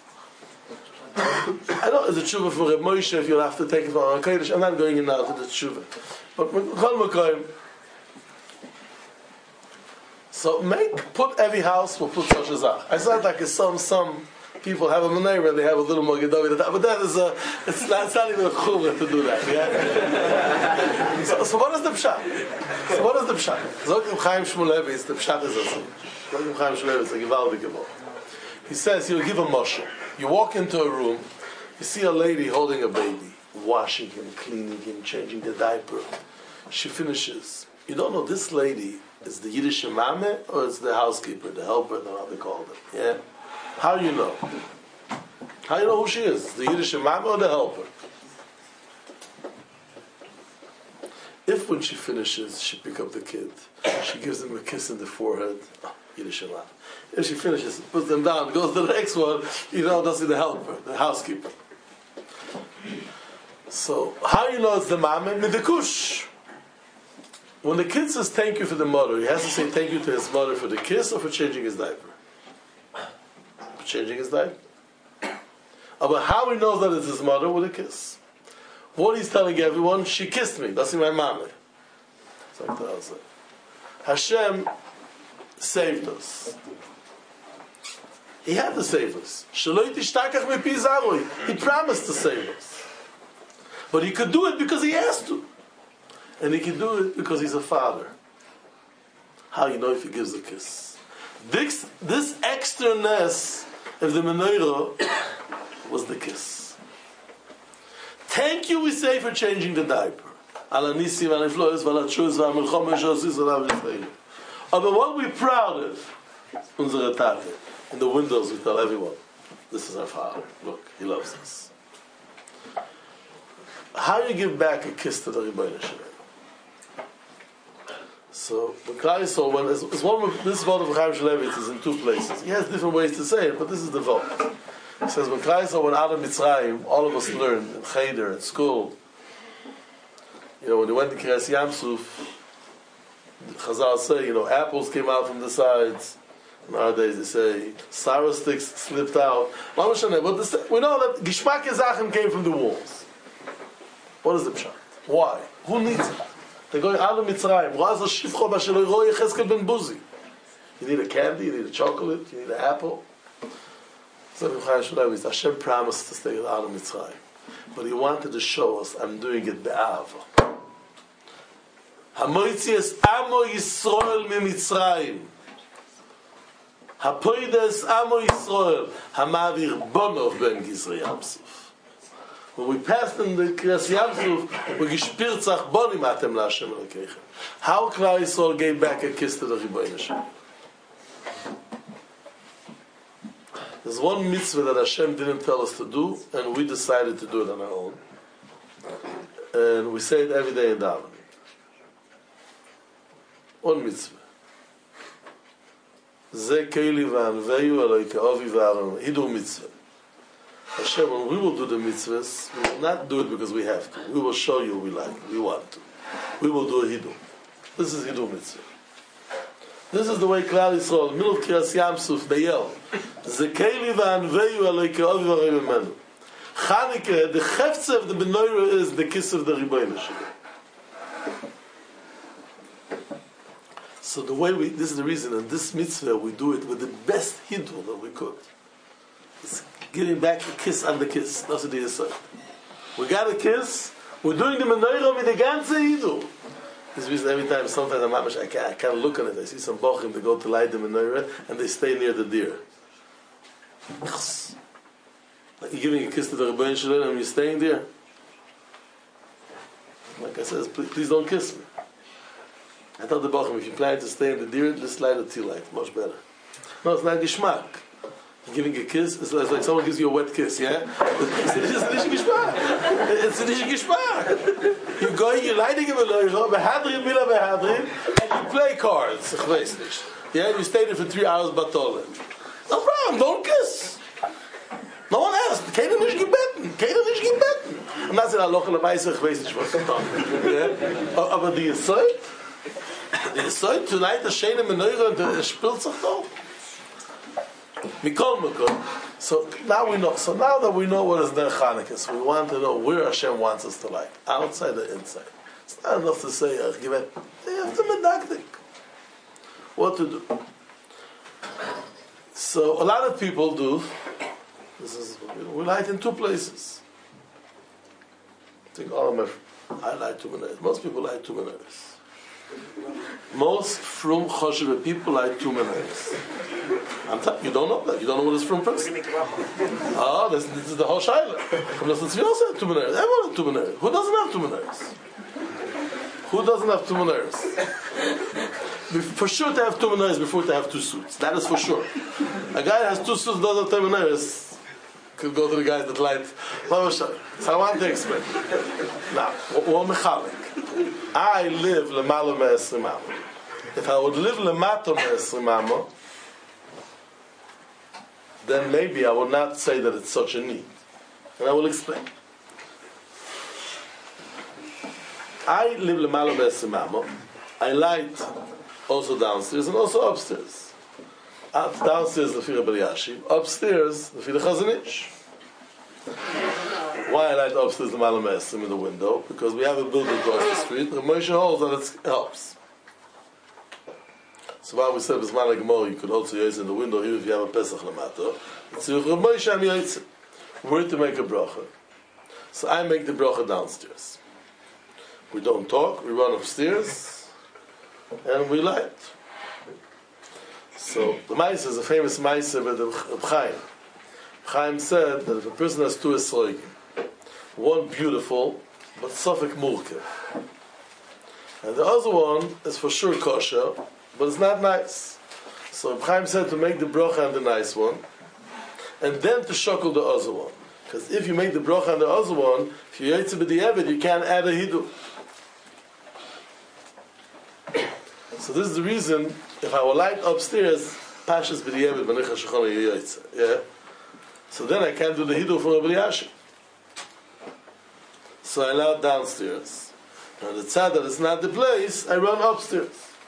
I know it's a tshuva for Reb Moshe if you'll have to take it from HaKadosh. I'm not going in now to the tshuva. But Chol Mekayim. So make, put every house will put such a zach. I said like some, some people have a menorah and they have a little Magen David. But that is a, it's not, it's not even a chumrah to do that. Yeah? so, so what is the pshat? So what is the pshat? Zok Chaim Shmulevitz, the pshat is this. Zok Chaim Shmulevitz, a Givaldi Gevor. He says he'll give a mashal. You walk into a room, you see a lady holding a baby, washing him, cleaning him, changing the diaper. She finishes. You don't know this lady is the Yiddish mame or it's the housekeeper, the helper, the how they call them. Yeah? How do you know? How do you know who she is? The Yiddish mame or the helper? If when she finishes, she picks up the kid, she gives him a kiss in the forehead, oh, Yiddish mame. If she finishes, puts them down, goes to the next one, you know, that's the helper, the housekeeper. So, how do you know it's the mame? With the kush. When the kid says thank you for the mother, he has to say thank you to his mother for the kiss or for changing his diaper? For changing his diaper. But how he knows that it's his mother with a kiss? What he's telling everyone, she kissed me, that's my mame. It's like that. Hashem saved us. He had to save us. He promised to save us. But he could do it because he has to. And he can do it because he's a father. How you know if he gives a kiss? This, this extraness of the menorah was the kiss. Thank you, we say, for changing the diaper. But what we're proud of, unsere Tate, In the windows, we tell everyone, this is our father. Look, he loves us. How do you give back a kiss to the Rebbeinu Shalom? So, the Klal Yisrael, when it's, it's one of, this vote of Chaim Shulevitz is in two places. He has different ways to say it, but this is the vote. He says, when Klal Yisrael went out of Mitzrayim, all of us learned in Cheder, in school. You know, when they went to Kiryas Yamsuf, Chazal say, you know, apples came out from the sides. Nowadays they say, sour sticks slipped out. But this, we know that Gishmak Yazachim came from the walls. What is the pshat? Why? Who needs it? They're going out of Mitzrayim. You need a candy, you need a chocolate, you need an apple. So Hashem promised to stay out of Mitzrayim. But he wanted to show us, I'm doing it be'ava. Hamoitzias amo Yisrael mi Mitzrayim. Hapoides amo Yisrael. Hamavir bonov ben Gizri Yamsuf. When we passed in the Kiryas Yamsuf, we gishpirtzach bonim atem la'Hashem Elokeichem. How Klal Yisrael gave back a kiss to the Rebbeinu Shalom? There's one mitzvah that Hashem didn't tell us to do, and we decided to do it on our own. And we say it every day in davening. One mitzvah. Ze keili v'anveyu aloi ka'ovi v'aron. Hidu mitzvah. Hashem, when we will do the mitzvahs, we will not do it because we have to. We will show you we like, we want to. We will do a hidu. This is hidu mitzvah. This is the way Klal Yisrael, in the middle of Kiryas Yamsuf, they yell, Ze keili v'anveyu aloi ka'ovi v'aron imenu. Chanukah, the cheftzeh of the menorah is the kiss of the Rebbeinu Shalom. So the way we, this is the reason, in this mitzvah we do it with the best hidu that we could. It's giving back a kiss on the kiss. That's what he said. We got a kiss, we're doing the menorah with the ganze hidu. This reason every time, sometimes I'm, I can't, I can't look on it. I see some bochim, they go to light the menorah and they stay near the deer. Like you're giving a kiss to the Rebbeinu Shalom and you're staying there. Like I said, please, please don't kiss me. I tell the bochim, if you plan to stay in the deer, just light a tea light, much better. No, it's not gishmak. You're giving a kiss, it's like someone gives you a wet kiss, yeah? It's just nicht gishmak. It's nicht gishmak. You go, you're lighting him a little, behadrim, mila behadrim, and you play cards. Yeah, and you stay there for three hours, batolin. No problem, don't kiss. No one asked. Keiner nicht gebeten. Keiner nicht gebeten. Und dann sind alle Lochele Meise, ich weiß nicht, was sie tun. Aber die ist so, die ist so, tonight the Shane Menorah, und der spielt sich doch. Mikol Mikol. So now we know. So now that we know what is their Chanukah, we want to know where Hashem wants us to light, outside or inside. It's not enough to say, uh, give it. They have to medactic. What to do? So a lot of people do. This is we light in two places. I think all of my I light two menorahs. Most people light two menorahs. Most from Choshev people light two menorahs. I'm t- you don't know that. You don't know what is from person. Ah, this, this is the whole shaila. From the Tzvi also have two menorahs. Everyone has two menorahs. Who doesn't have two menorahs? Who doesn't have two menorahs? For sure to have two menorahs before to have two suits. That is for sure. A guy that has two suits doesn't have two menorahs. Could go to the guys that light. So I want to explain. Now, what mechalik? I live lemalo me'esrim amo. If I would live lemato me'esrim amo, then maybe I would not say that it's such a need. And I will explain. I live lemalo me'esrim amo. I light also downstairs and also upstairs. Up, downstairs the Fira B'Yashiv, upstairs the Fira Chazanich. Why I light upstairs the Malam Esrim in the window? Because we have a building across the street. The Moshe holds that it helps. So while we said Bismillah Gemara, you could also use in the window even if you have a Pesach Lamato. It's Rav Moshe Am Yotzei. Where to make a bracha? So I make the bracha downstairs. We don't talk. We run upstairs and we light. So the Maisa is a famous Maisa with the Chaim. Chaim said that if a person has two esrogim, one beautiful but safek murkev, and the other one is for sure kosher, but it's not nice. So Chaim said to make the bracha on the nice one, and then to shackle the other one. Because if you make the bracha on the other one, if you yotze b'di'evet, you can't add a hidu. So this is the reason, if I will light upstairs, Pashas b'di'evet b'necha shechona yotze. Yeah? So then I can't do the hidu for Rabbi Yashi. So I allow downstairs. Now the tzad that is not the place, I run upstairs.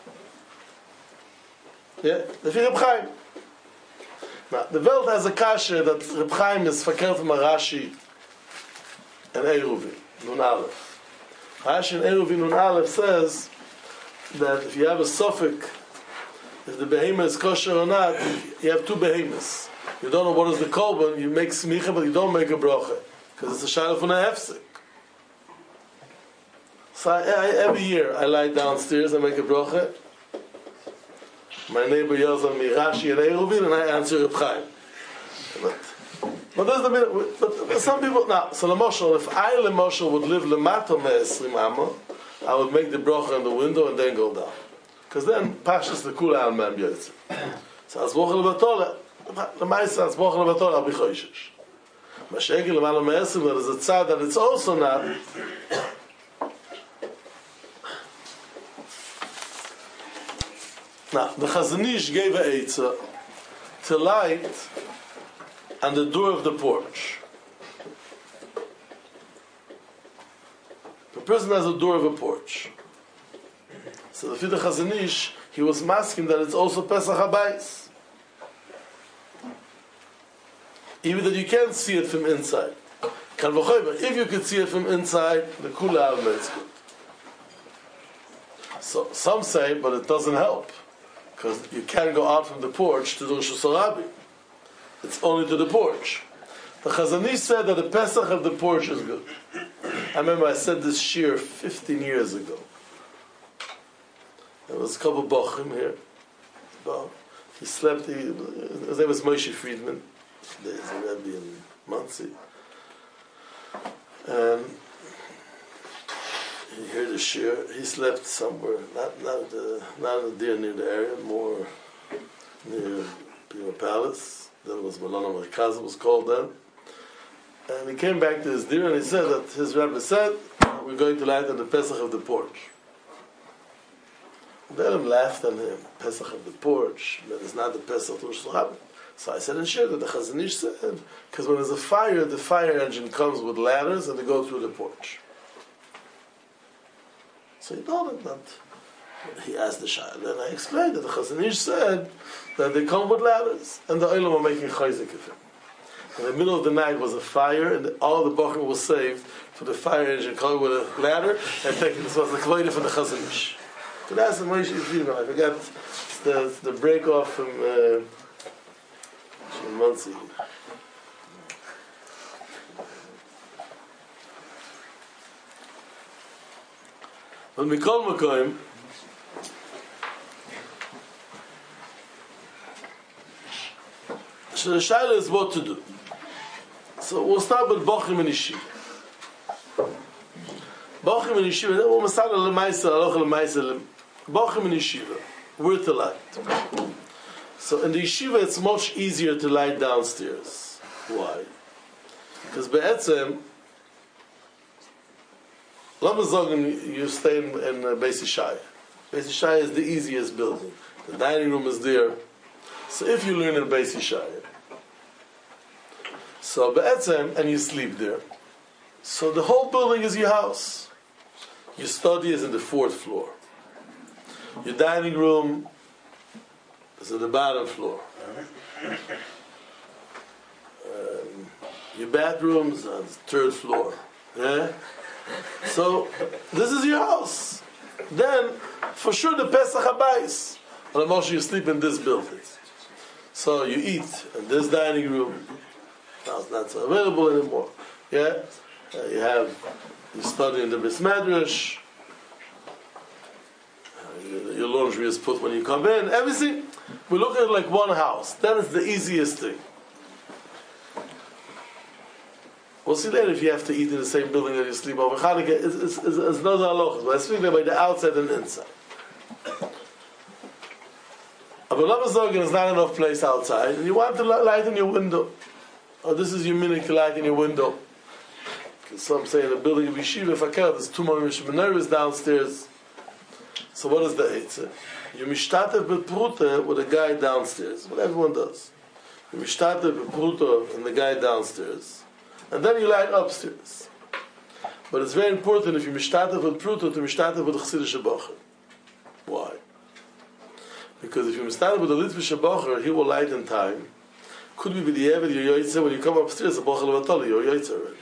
Yeah? The Reb Chaim. Now, the Welt has a kasha that Reb Chaim is verkehrt from Rashi and Eruvin, Nun Aleph. Rashi and Eruvin, Nun Aleph says that if you have a suffix, if the behemoth is kosher or not, you have two behemoths. You don't know what is the korban, you make smicha, but you don't make a bracha. Because it's a shayla from a hefsek. So I, I, every year I lie downstairs, I make a bracha. My neighbor yells at me, Rashi and Eruvin, and I answer Reb Chaim. But, but, there's the, but, but some people, now, so L'moshel, if I, L'moshel, would live L'mato me'esrim amma, I would make the bracha in the window and then go down. Because then, Pashas the Kula al Mem Yotze. So, as Bochel L'batol, L'maisa, as Bochel L'batol, I'll be choishish. Mashegel L'mato me'esrim, there is a tzad that it's also not. Now, the Chazon Ish gave a eitzah to light on the door of the porch. The person has a door of a porch. So the Fida Chazon Ish, he was masking that it's also Pesach HaBayis. Even that you can't see it from inside. If you could see it from inside, the Kula Alma is good. So some say, but it doesn't help. Because you can't go out from the porch to the Rosh Hashanah. It's only to the porch. The Chazon Ish said that the Pesach of the porch is good. I remember I said this shir fifteen years ago. There was a couple of bochim here. He slept, he, his name was Moshe Friedman. There's a Rebbe in Monsey. And he heard the shir. He slept somewhere, not not uh, not in the near the area, more near Pima Palace. That was Malona Merkaz was called then. And he came back to his deer and he said that his rabbi said, we're going to light on the Pesach of the porch. Then him laughed on him, Pesach of the porch, that is not the Pesach of Rosh Hashanah. So I said in shir that the Chazon Ish said, because when there's a fire, the fire engine comes with ladders and they go through the porch. So he told him that. He asked the Shah, and I explained that the Chazon Ish said that they come with ladders, and the Olam were making chayzik of him. In the middle of the night was a fire, and all the Bochum was saved for the fire engine coming with a ladder, and taking this was the Kvoida from the Chazon Ish. So that's the Moshe Friedman. I forgot the, the break off from uh, Monsey. But Mikol Makoim, so the Shaila is what to do. So we'll start with Bochim and Yeshiva. Bochim and Yeshiva, then we'll start with Lemaisa, Aloch Lemaisa, Bochim and Yeshiva, where to light. So in the Yeshiva it's much easier to light downstairs. Why? Because Be'etzem, Lamazogin, you stay in, in uh, Beis Yishaya. Beis Yishaya is the easiest building. The dining room is there. So if you learn in Beis Yishaya, so Be'etzem, and you sleep there, so the whole building is your house. Your study is in the fourth floor. Your dining room is on the bottom floor. Um, your bathrooms on the third floor. Yeah? So, this is your house. Then, for sure, the Pesach HaBayis. And I'm also you sleep in this building. So, you eat in this dining room. Now it's not so available anymore. Yeah? Uh, you have, you study in the Bris Medrash. Uh, your, your laundry is put when you come in. Everything. We look at it like one house. That is the easiest thing. We'll see later if you have to eat in the same building that you sleep over. Chanukah is it's, it's, it's not halachas, but I speak about the outside and inside. Aber Lama Zogan is not enough place outside, and you want to light in your window. Or this is your minute to light in your window. Because some say in the building of Yeshiva Fakir, there's two more menorahs downstairs. So what is the Eitzah? You mishtatev bepruta with a guy downstairs, what everyone does. You mishtatev bepruta and the guy downstairs, and then you light upstairs. But it's very important if you mishtatev with pruta to mishtatev with a chassidische bocher. Why? Because if you mishtatev with a litzvische bocher, he will light in time. Could be with the Eved, your yoytze, when you come upstairs, the bocher levatoli, your yoytze already.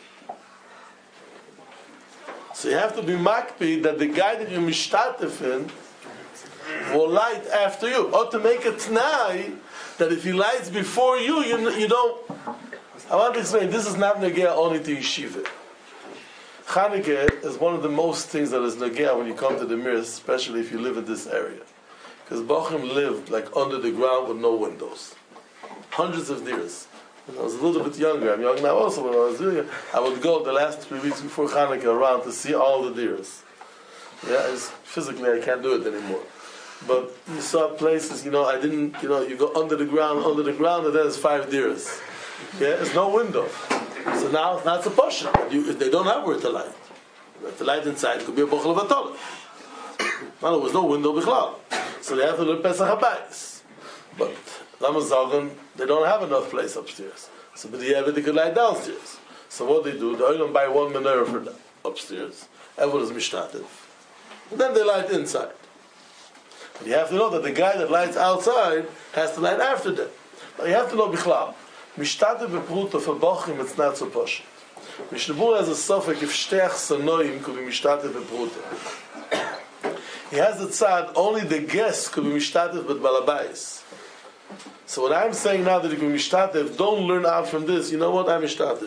So you have to be makpid that the guy that you mishtatev in will light after you. Or to make a t'nai that if he lights before you, you, you don't... I want to explain, this is not negea only to yeshiva. Chanukah is one of the most things that is negea when you come to the mirror, especially if you live in this area. Because Bochum lived like under the ground with no windows. Hundreds of years. When I was a little bit younger, I'm young now also, when I was doing it, I would go the last three weeks before Chanukah around to see all the deers. Yeah, it's, physically I can't do it anymore. But you saw places, you know, I didn't, you know, you go under the ground, under the ground, and then it's five deers. Yeah, there's no window. So now, now it's a portion. You, they don't have where to light. The light inside could be a bochel of atol. Now there was no window bichlal. So they have to do Pesach HaBayis. But Lama Zogan, they don't have enough place upstairs. So but the they could light downstairs. So what they do, they only buy one menorah for them upstairs. Everyone is mishtatev. And then they light inside. But you have to know that the guy that lights outside has to light after them. Now you have to know bichlal. Mishtatev bepruta for bochim, it's not so posh. Mishnebur has a suffix if shteach sanoim could be mishtatev bepruta. He has the tzad, only the guest could be mishtatev but balabais. So what I'm saying now that you can be mishtatev, don't learn out from this. You know what? I'm mishtatev.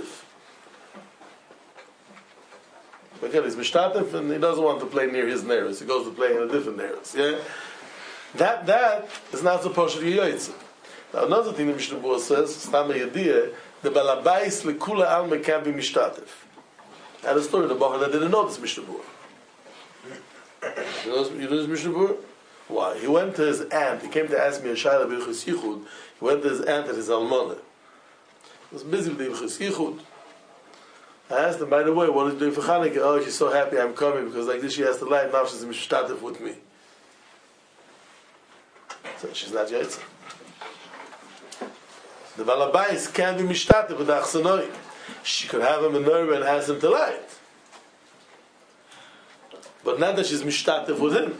Again, he's mishtatev and he doesn't want to play near his neighbors. He goes to play in a different neighbors. Yeah? That, that is not so posh of yoytze. Now another thing the Mishnah Berurah says, Stam Yediyah, the balabais lekula alma can't be mishtatev. I had a story of the Bacher that didn't know this Mishnah Berurah. You know, you know this Mishnah Berurah? Why? He went to his aunt. He came to ask me a shayla b'ilchus yichud. He went to his aunt at his almana. He was busy with the b'ilchus yichud. I asked him, by the way, what are you doing for Chanukah? Oh, she's so happy I'm coming because like this she has to light. Now she's mishtatev with me. So she's not yaitza. The balabais can't be mishtatev with the achsanoi. She could have a menorah and ask him to light. But not that she's mishtatev with him.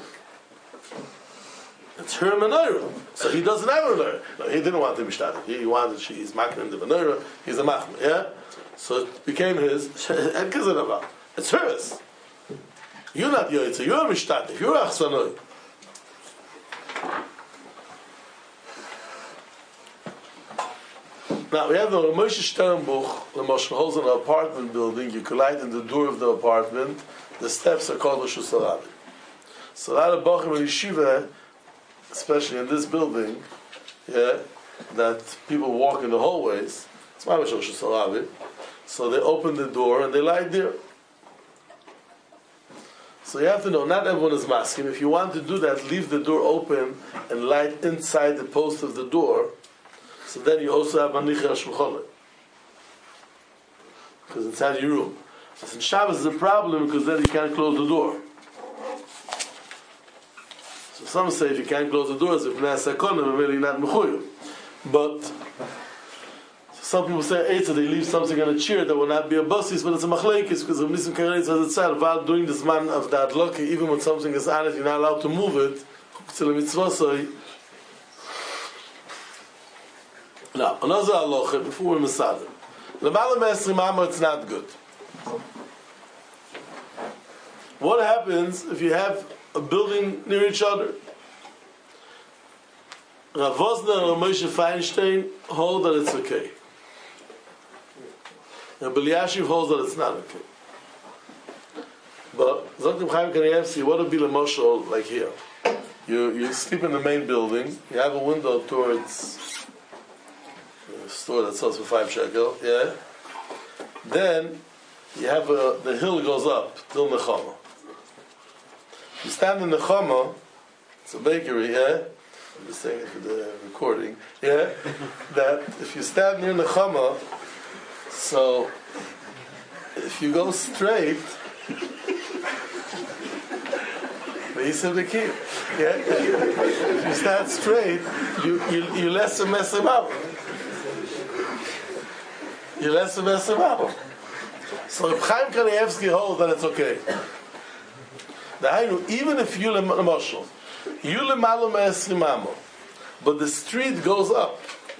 It's her menorah. So he doesn't have a menorah. No, he didn't want the mishtatev. He wanted, she's making the menorah. He's a machmer, yeah? So it became his. It's hers. You're not yoytze. You're a mishtatev. You're a achsanoi. Now we have the Moshe Sternbuch, the Moshe holds in an apartment building. You can light in the door of the apartment. The steps are called Rosh Hashanah. So a lot of Bachim and Yeshiva, especially in this building, yeah, that people walk in the hallways. It's my Rosh Hashanah. So they open the door and they light there. So you have to know, not everyone is masking. If you want to do that, leave the door open and light inside the post of the door. So then you also have Manicha Shulchan. Because inside your room. So in Shabbos is a problem because then you can't close the door. So some say if you can't close the doors, if not Sakonim, really not Mechuyev. But some people say Eitzah, they leave something on a chair that will not be a basis, but it's a machlekes because of Nisim Karetz as it said, while doing this man of that lucky, even when something is on it, you're not allowed to move it. Now, another halacha before we're Mesader. L'malam esrim amma, it's not good. What happens if you have a building near each other? Rav Vosner and Moshe Feinstein hold that it's okay. And Beliashiv holds that it's not okay. But Zoktim Chaim Kanievsky, what would be the moshel like here? You you sleep in the main building. You have a window towards a store that sells for five shekel. Yeah. Then you have a, the hill goes up till Nechama. You stand in Nechama. It's a bakery. Yeah. I'm just saying it for the recording, yeah, that if you stand near Nechama, so if you go straight, the key. Yeah, if you stand straight, you you you less to mess him up. You less to mess him up. So if Chaim Kanievsky holds that it's okay. Even if you lemashal, you lemalo me'esrimamo, but the street goes up.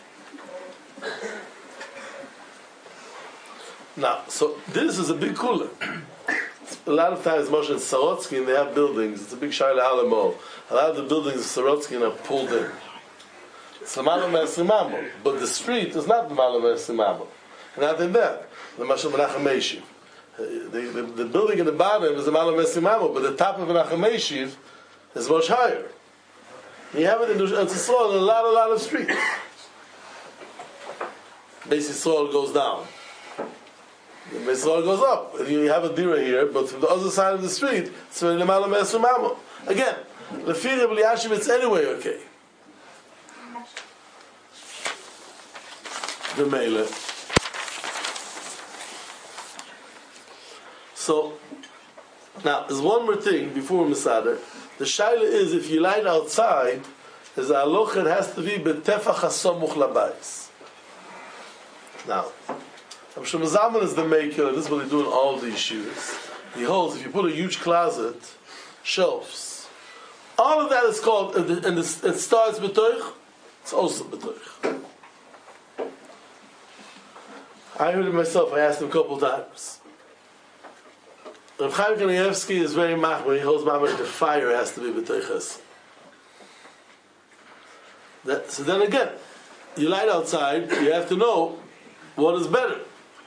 Now, so this is a big cooler. A lot of times, Moshe and Sorotsky, and they have buildings. It's a big Shaila Halamo. A lot of the buildings of Sorotsky are pulled in. It's Lemalo me'esrimamo, but the street is not Lemalo me'esrimamo. Not in that. The Mashal Menachem Meshiv. The, the, the building in the bottom is Lemalo me'esrimamo, but the top of Menachem Meshiv is much higher. You have it in Eretz Yisrael in a lot, a lot of streets. Beis Yisrael goes down. The Beis Yisrael goes up. And you have a dira here, but from the other side of the street, it's very Lemalo me'esrimamo. Again, Lefi Reb Elyashiv, it's anyway okay. The Mele. So, now, there's one more thing before Masada. The shaila is, if you light outside, is a halacha, it has to be betefach hasamuch labayis. Now, I'm sure Mazaman is the maker, this is what they do in all these yeshivas. He holds, if you put a huge closet, shelves, all of that is called, and it starts betoich, it's also betoich. I heard it myself, I asked him a couple times. Rav Chaim Kanievsky is very machmir. He holds mamash the fire has to be b'teiches. So then again, you light outside. You have to know what is better.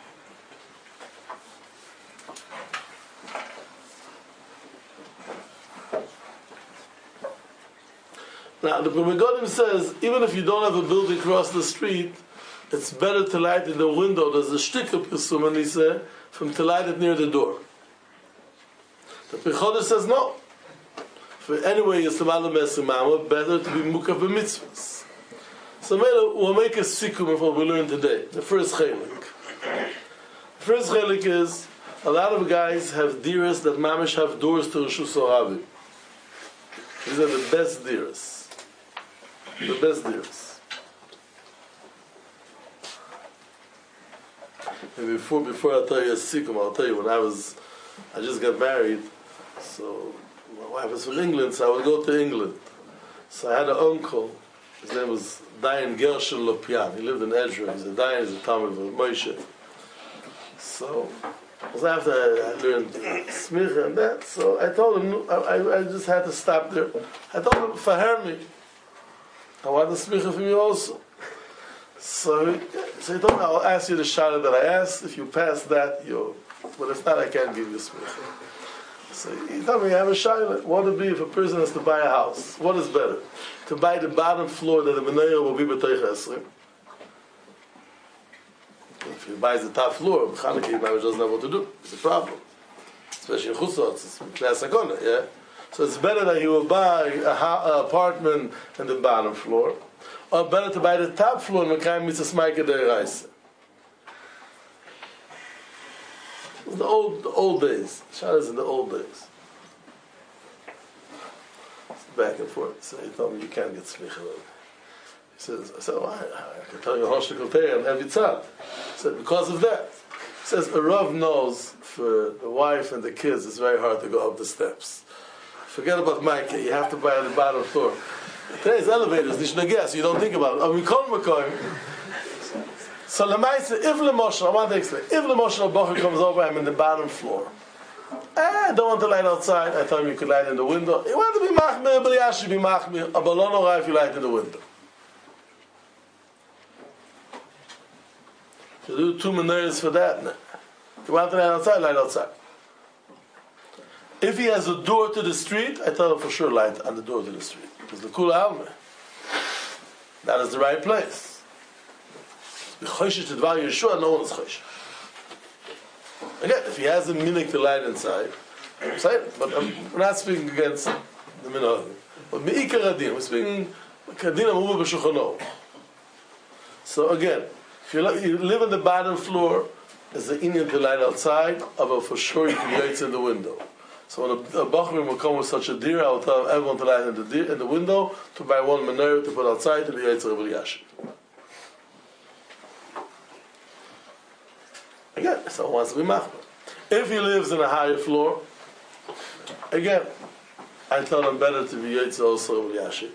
Now the Megodim says even if you don't have a building across the street, it's better to light in the window. There's a shtick of Pesum, and he said, from to light it near the door. The Pechodesh says no. For anyway, it's the Malam Esimama, better to be Mukaf b'mitzvahs. So we'll make a sikum of what we learned today. The first chelik. The first chelik is, a lot of guys have diras that mamish have doors to Rishus Oravi. These are the best diras. The best diras. And before, before I tell you a sikum, I'll tell you, when I was, I just got married, so my wife was from England, so I would go to England. So I had an uncle, his name was Dayan Gershon Lopian. He lived in Ezra. He's a Dayan, he's a Talmud of Moshe. So it was after I learned Smicha and that, so I told him, I, I, I just had to stop there. I told him, Faher me. I want the Smicha from you also. So he, so he told me, I'll ask you the shara that I asked. If you pass that, you'll, but if not, I can't give you Smicha. So he told me, I have a shayla. What would it be if a person has to buy a house? What is better? To buy the bottom floor that the menayah will be b'toich esrim. If he buys the top floor, Chanukah, he doesn't know what to do. It's a problem. Especially in Chutzot, it's class akona, yeah? So it's better that he will buy a ha- an apartment in the bottom floor, or better to buy the top floor and Mekayim Mitzvah Smaika Deiraisa. The old, the old days. Shabbos in the old days. Back and forth. So he told me, you can't get smicha. He says, I said, well, I, I can tell you Hoshlik Kotei and every tzad. He said, because of that. He says, a Rav knows for the wife and the kids, it's very hard to go up the steps. Forget about Micah, you have to buy on the bottom floor. Today's elevators, Nishnagas, you don't think about it. I mean, Kol Mekoyim. So Lamaisa, if Lemoshe, I want to explain, if Lemoshe Bacher comes over, I'm in the bottom floor. I don't want to light outside. I told him you could light in the window. You want to be machmir, but you should be machmir. A balon or if you light in the window. You do two menorahs for that. No. You want to light outside, light outside. If he has a door to the street, I tell him for sure light on the door to the street. Because the Kula Almeh. That is the right place. The Choshesh to Dvar Yeshua, no one is Choshesh. Again, if he has a minik to light inside, I'm saying, but I'm, we're not speaking against the minhag. But me'ikar adin, we're speaking Kadina Muba B'Shulchano. So again, if you, li- you live on the bottom floor, there's the Indian to light outside, but for sure you can light in the window. So when a, a Bachrim will come with such a deer, I will tell everyone to light in the, deer, in the window, to buy one menorah to put outside, to the Yaitzer of Eliashib. Again, someone wants to be machmir. If he lives in a higher floor, again, I tell him better to be Yaitzer also of Eliashib.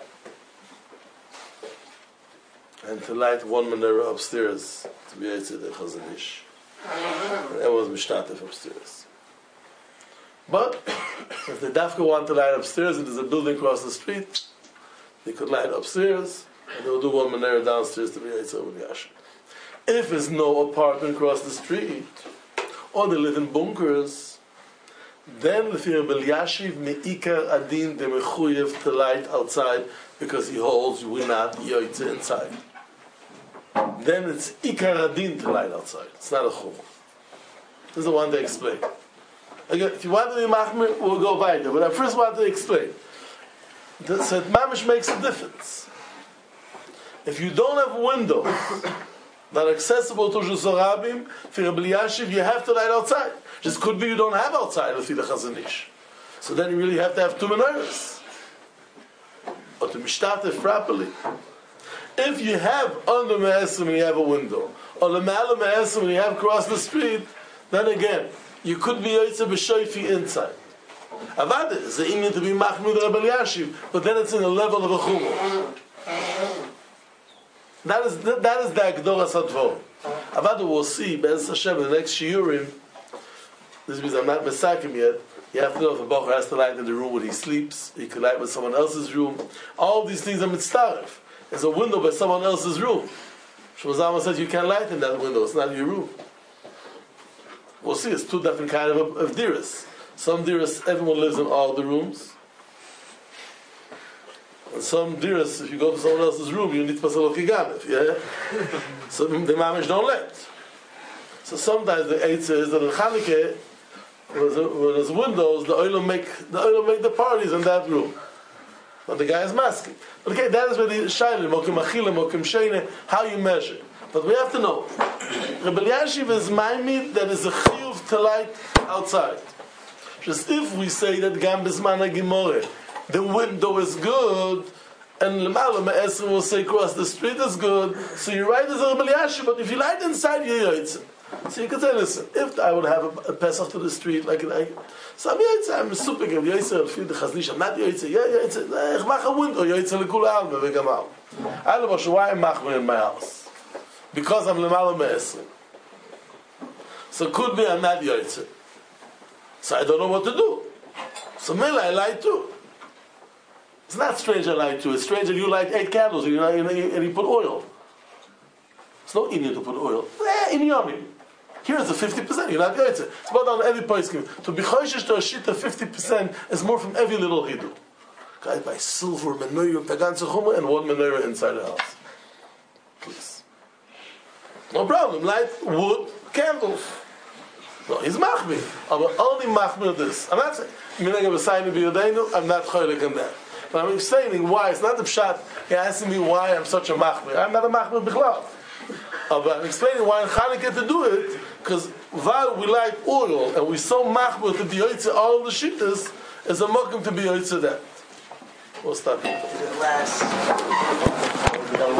And to light one menorah upstairs to be Yaitzer the Chazon Ish. And everyone's mishtatef upstairs. But if the dafka want to light upstairs and there's a building across the street, they could light upstairs and they'll do one menorah downstairs to be Yaitzer of Eliashib. If there's no apartment across the street, or they live in bunkers, then Lefi Rabbi Eliashiv me'ikar adin de mechuyev to light outside because he holds you will not yoytze inside. Then it's ikar adin to light outside. It's not a chum. This is the one to explain. Again, if you want to be machmir, we'll go weiter. But I first want to explain. The so mamish makes a difference. If you don't have windows that are accessible to Shusarabim, for Rabbi Eliashiv, you have to light outside. Just could be you don't have outside if you the Chazon Ish. So then you really have to have two menorahs. Or to mishtatef properly. If you have under Me'esim and you have a window, or Lemala Me'esim and you have across the street, then again, you could be Yaitzer B'Shoifi inside. Avad is the Indian to be Machmir Rabbi Eliashiv, but then it's in the level of a Chumah. That is that, that is the Agdora Sadvor. Avadu will see Be'ez Hashem in the next Shiurim. This means I'm not Mesakim yet. You have to know if a Bachar has to light in the room where he sleeps. He could light with someone else's room. All these things are mitzaref. There's a window by someone else's room. Shmozama says you can't light in that window. It's not your room. We'll see. It's two different kind of, of diras. Some diras, everyone lives in all the rooms. And some diras, if you go to someone else's room, you need pasal kiganef, yeah? So the mamish don't let. So sometimes the eitzah is that in Chanukah, when there's windows, the oil make the oil make the parties in that room. But the guy is masking. But okay, that is where the shayla, mokim achila, mokim sheine, how you measure. But we have to know. Rabbi Eliashiv is maimid that is a chiyuv to light outside. Just if we say that gam bismana gemore, the window is good, and Lemala Me'esim will say across the street is good, so you're right as a Rabbi Eliashiv, but if you light inside, you're yoytzin. So you can say, listen, if I would have a, a Pesach to the street, like, like so I'm yoytzin, I'm super good, yoytzin, I feel the chaznish, I'm not yoytzin, yeah, yoytzin, ich mach a window, yoytzin lekula alma, vegamal. I don't know why I'm machmir in my house. Because I'm Lemala Me'esim. So could be I'm not yoytzin. So I don't know what to do. So maybe I lie too. It's not strange I light too. It's strange that you light eight candles and you, and you put oil. It's no Indian to put oil. Eh, in Yomim. Here it's a fifty percent. You're not going to. It's about on every place. To be choishish to a shita fifty percent is more from every little hidu. Guys buy silver, menorah, pagan tzechuma, and one menorah inside the house. Please. No problem. Light wood, candles. No, he's machmir. I'm only machmir this. I'm not saying, I'm not choylik in that. But I'm explaining why. It's not the pshat. He asking me why I'm such a machmir. I'm not a machmir bichlal. Uh, but I'm explaining why in Chanukah to do it, because while we like oil and we so machmir to be yoytze all of the shittas, is a mokum to be yoytze that. We'll stop here.